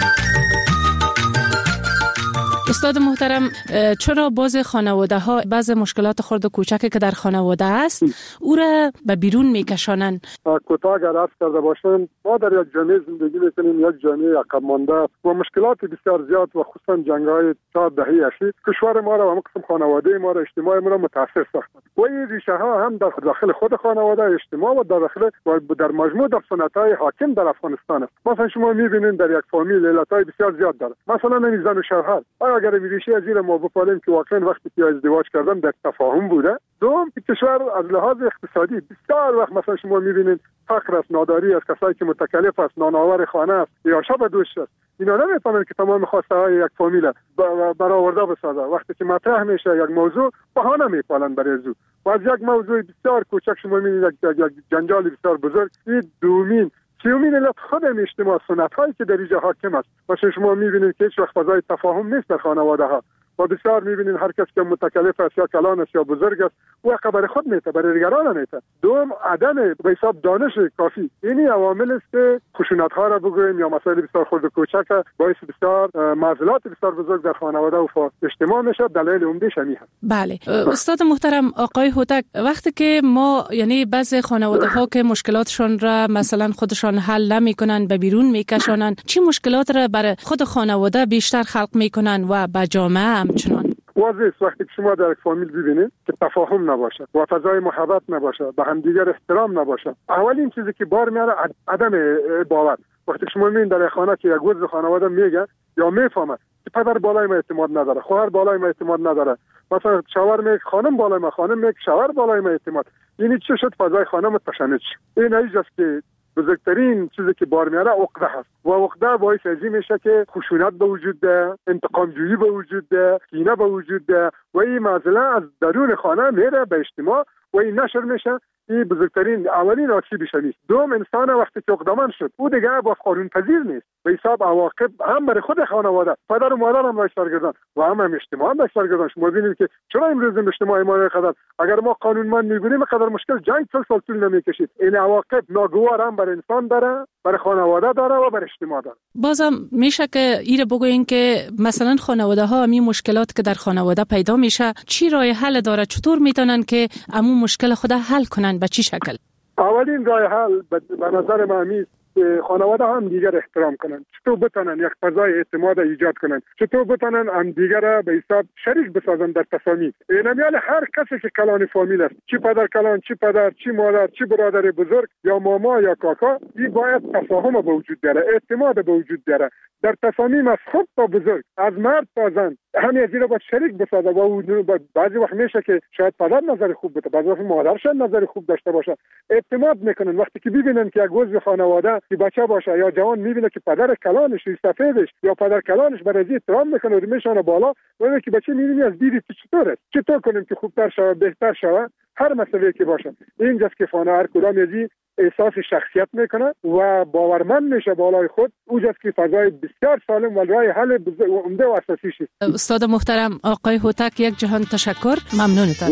استاد محترم، چرا باز خانواده ها بعض مشکلات خرد و کوچکی که در خانواده است او را به بیرون میکشانند؟ کوتاه اگر عرض کرده باشم، ما در یک جامعه زندگی میکنیم، یک جامعه عقب مانده و مشکلات بسیار زیاد و خصوصا جنگ‌های تا دهه اخیر کشور ما را و قسم خانواده ما را اجتماع ما را متاثر ساختند و این ریشه ها هم در داخل خود خانواده اجتماع و در داخل و در مجموع در سنت‌های حاکم در افغانستان است. مثلا شما می‌بینید در یک فامیل علت‌های بسیار زیاد داره، مثلا این زن و شوهر. اگر ریشه از این ما بپالیم که واقعا وقتی که ازدواج کردن در تفاهم بوده، دوم کشور از لحاظ اقتصادی بسیار وقت مثلا شما می‌بینید فقر است، ناداری است، کسایی که متکلف است، نانآور خانه است یا شب دوش است، اینا نمیتونن که تمام خواسته های یک فامیل برآورده بسازه. وقتی که مطرح میشه یک موضوع بهانه میپالن برای زو و از یک موضوع بسیار کوچک شما میبینید یک, یک جنجال بسیار بزرگ. این دومین سیومین علت خود اجتماع سنت هایی که در اینجا حاکم است. مثلا شما میبینید که هیچ وقت فضای تفاهم نیست در خانواده ها و بسیار میبینید هر کس که متکلف است یا کلان است یا بزرگ است او خبر خود میته، برای دیگران نیته. دوم عدم به حساب دانش کافی. اینی عوامل است که خشونت ها را بگوییم یا مسائل بسیار خرد و کوچک باعث بسیار معضلات بسیار بزرگ در خانواده و اجتماع میشه. دلایل عمده‌اش همین هست. بله استاد محترم آقای هوتک، وقتی که ما یعنی بعضی خانواده ها که مشکلاتشون را مثلا خودشان حل نمیکنن به بیرون میکشونن، چی مشکلات را برای خود خانواده بیشتر خلق میکنن و به جامعه همچنان؟ واضح است وقتی که شما در یک فامیل ببینید که تفاهم نباشه و فضای محبت نباشه، به همدیگر احترام نباشه، اولین چیزی که بار میاره عدم باور. وقتی شما میبینید در خانه که یک عضو خانواده میگه یا میفهمه که پدر بالای ما اعتماد نداره، خواهر بالای ما اعتماد نداره، مثلا شوهر میگه خانم بالای ما، خانم میگه شوهر بالای ما اعتماد، یعنی چه شد فضای خانه متشنج. این ایجاست که بزرگترین چیزی که بار میاره عقده هست و عقده باعث ازی میشه که خشونت به وجود ده، انتقام جویی به وجود ده، کینه به وجود ده و این معضله از درون خانه میره به اجتماع و این نشر میشه. این بزرگترین اولین آسیبش نیست. دوم انسان وقتی که عقده‌مند شد او دیگه با قانون پذیر نیست. به حساب عواقب هم برای خود خانواده، پدر و مادر هم باید سرگردان و هم, هم اجتماع هم باید سرگردان. شما ببینید که چرا امروز اجتماع ما قدر اگر ما قانونمند می‌بودیم قدر مشکل جنگ سال سال طول نمی‌کشید. این عواقب ناگوار هم برای انسان داره، برای خانواده داره و برای اجتماع داره. بازم میشه که ایره بگوین که مثلا خانواده ها همین مشکلات که در خانواده پیدا میشه چی راه حل داره؟ چطور میتونن که همون مشکل خود حل کنن؟ به چی شکل؟ اولین راه حل به نظر من است که خانواده هم دیگر احترام کنن، چطور بتونن یک فضای اعتماد ایجاد کنن، چطور بتونن هم دیگر را به حساب شریک بسازن در تصامیم. اینمیال هر کسی که کلان فامیل است، چی پدر کلان، چی پدر، چی مادر، چی برادر بزرگ یا ماما یا کاکا، این باید تفاهم به وجود بیاره، اعتماد به وجود بیاره در تصامیم از خود تا بزرگ، از مرد تا زن. همین از این رو باید شریک بسازه و بعضی وقت میشه که شاید پدر نظر خوب بده، بعضی وقت مادر شاید نظر خوب داشته باشه. اعتماد میکنن وقتی که ببینن که یک عضو خانواده که بچه باشه یا جوان میبینه که پدر کلانش سفیدش یا پدر کلانش برای احترام میکنه و میشونه بالا و میگه که بچه میبینی از دیدی چطوره، چطور کنیم که خوبتر شوه، بهتر شوه، هر مسئله که باشه. اینجاست که فانا هر کدام یزی احساس شخصیت میکنه و باورمند میشه بالای خود. اوجاست که فضای بسیار سالم و راه حل عمده و اساسی است. استاد محترم آقای هوتک، یک جهان تشکر، ممنونتم.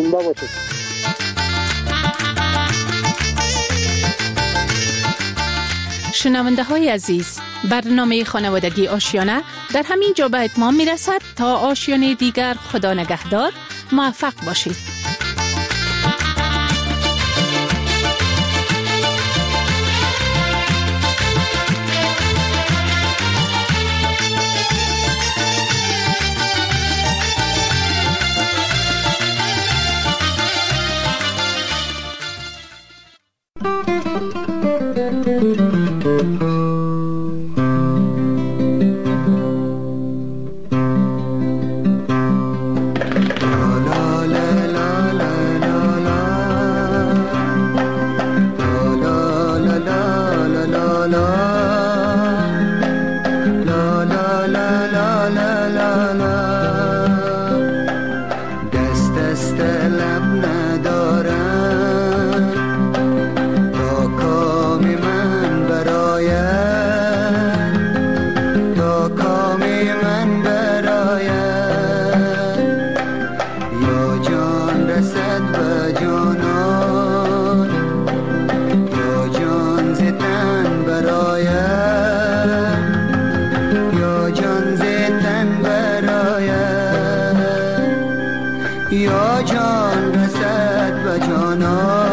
شنونده های عزیز، برنامه خانوادگی آشیانه در همین جا به اتمام میرسد. تا آشیانه دیگر، خدا نگهدار، موفق باشید. یا جان زیتن برای یا جان رسد به جانان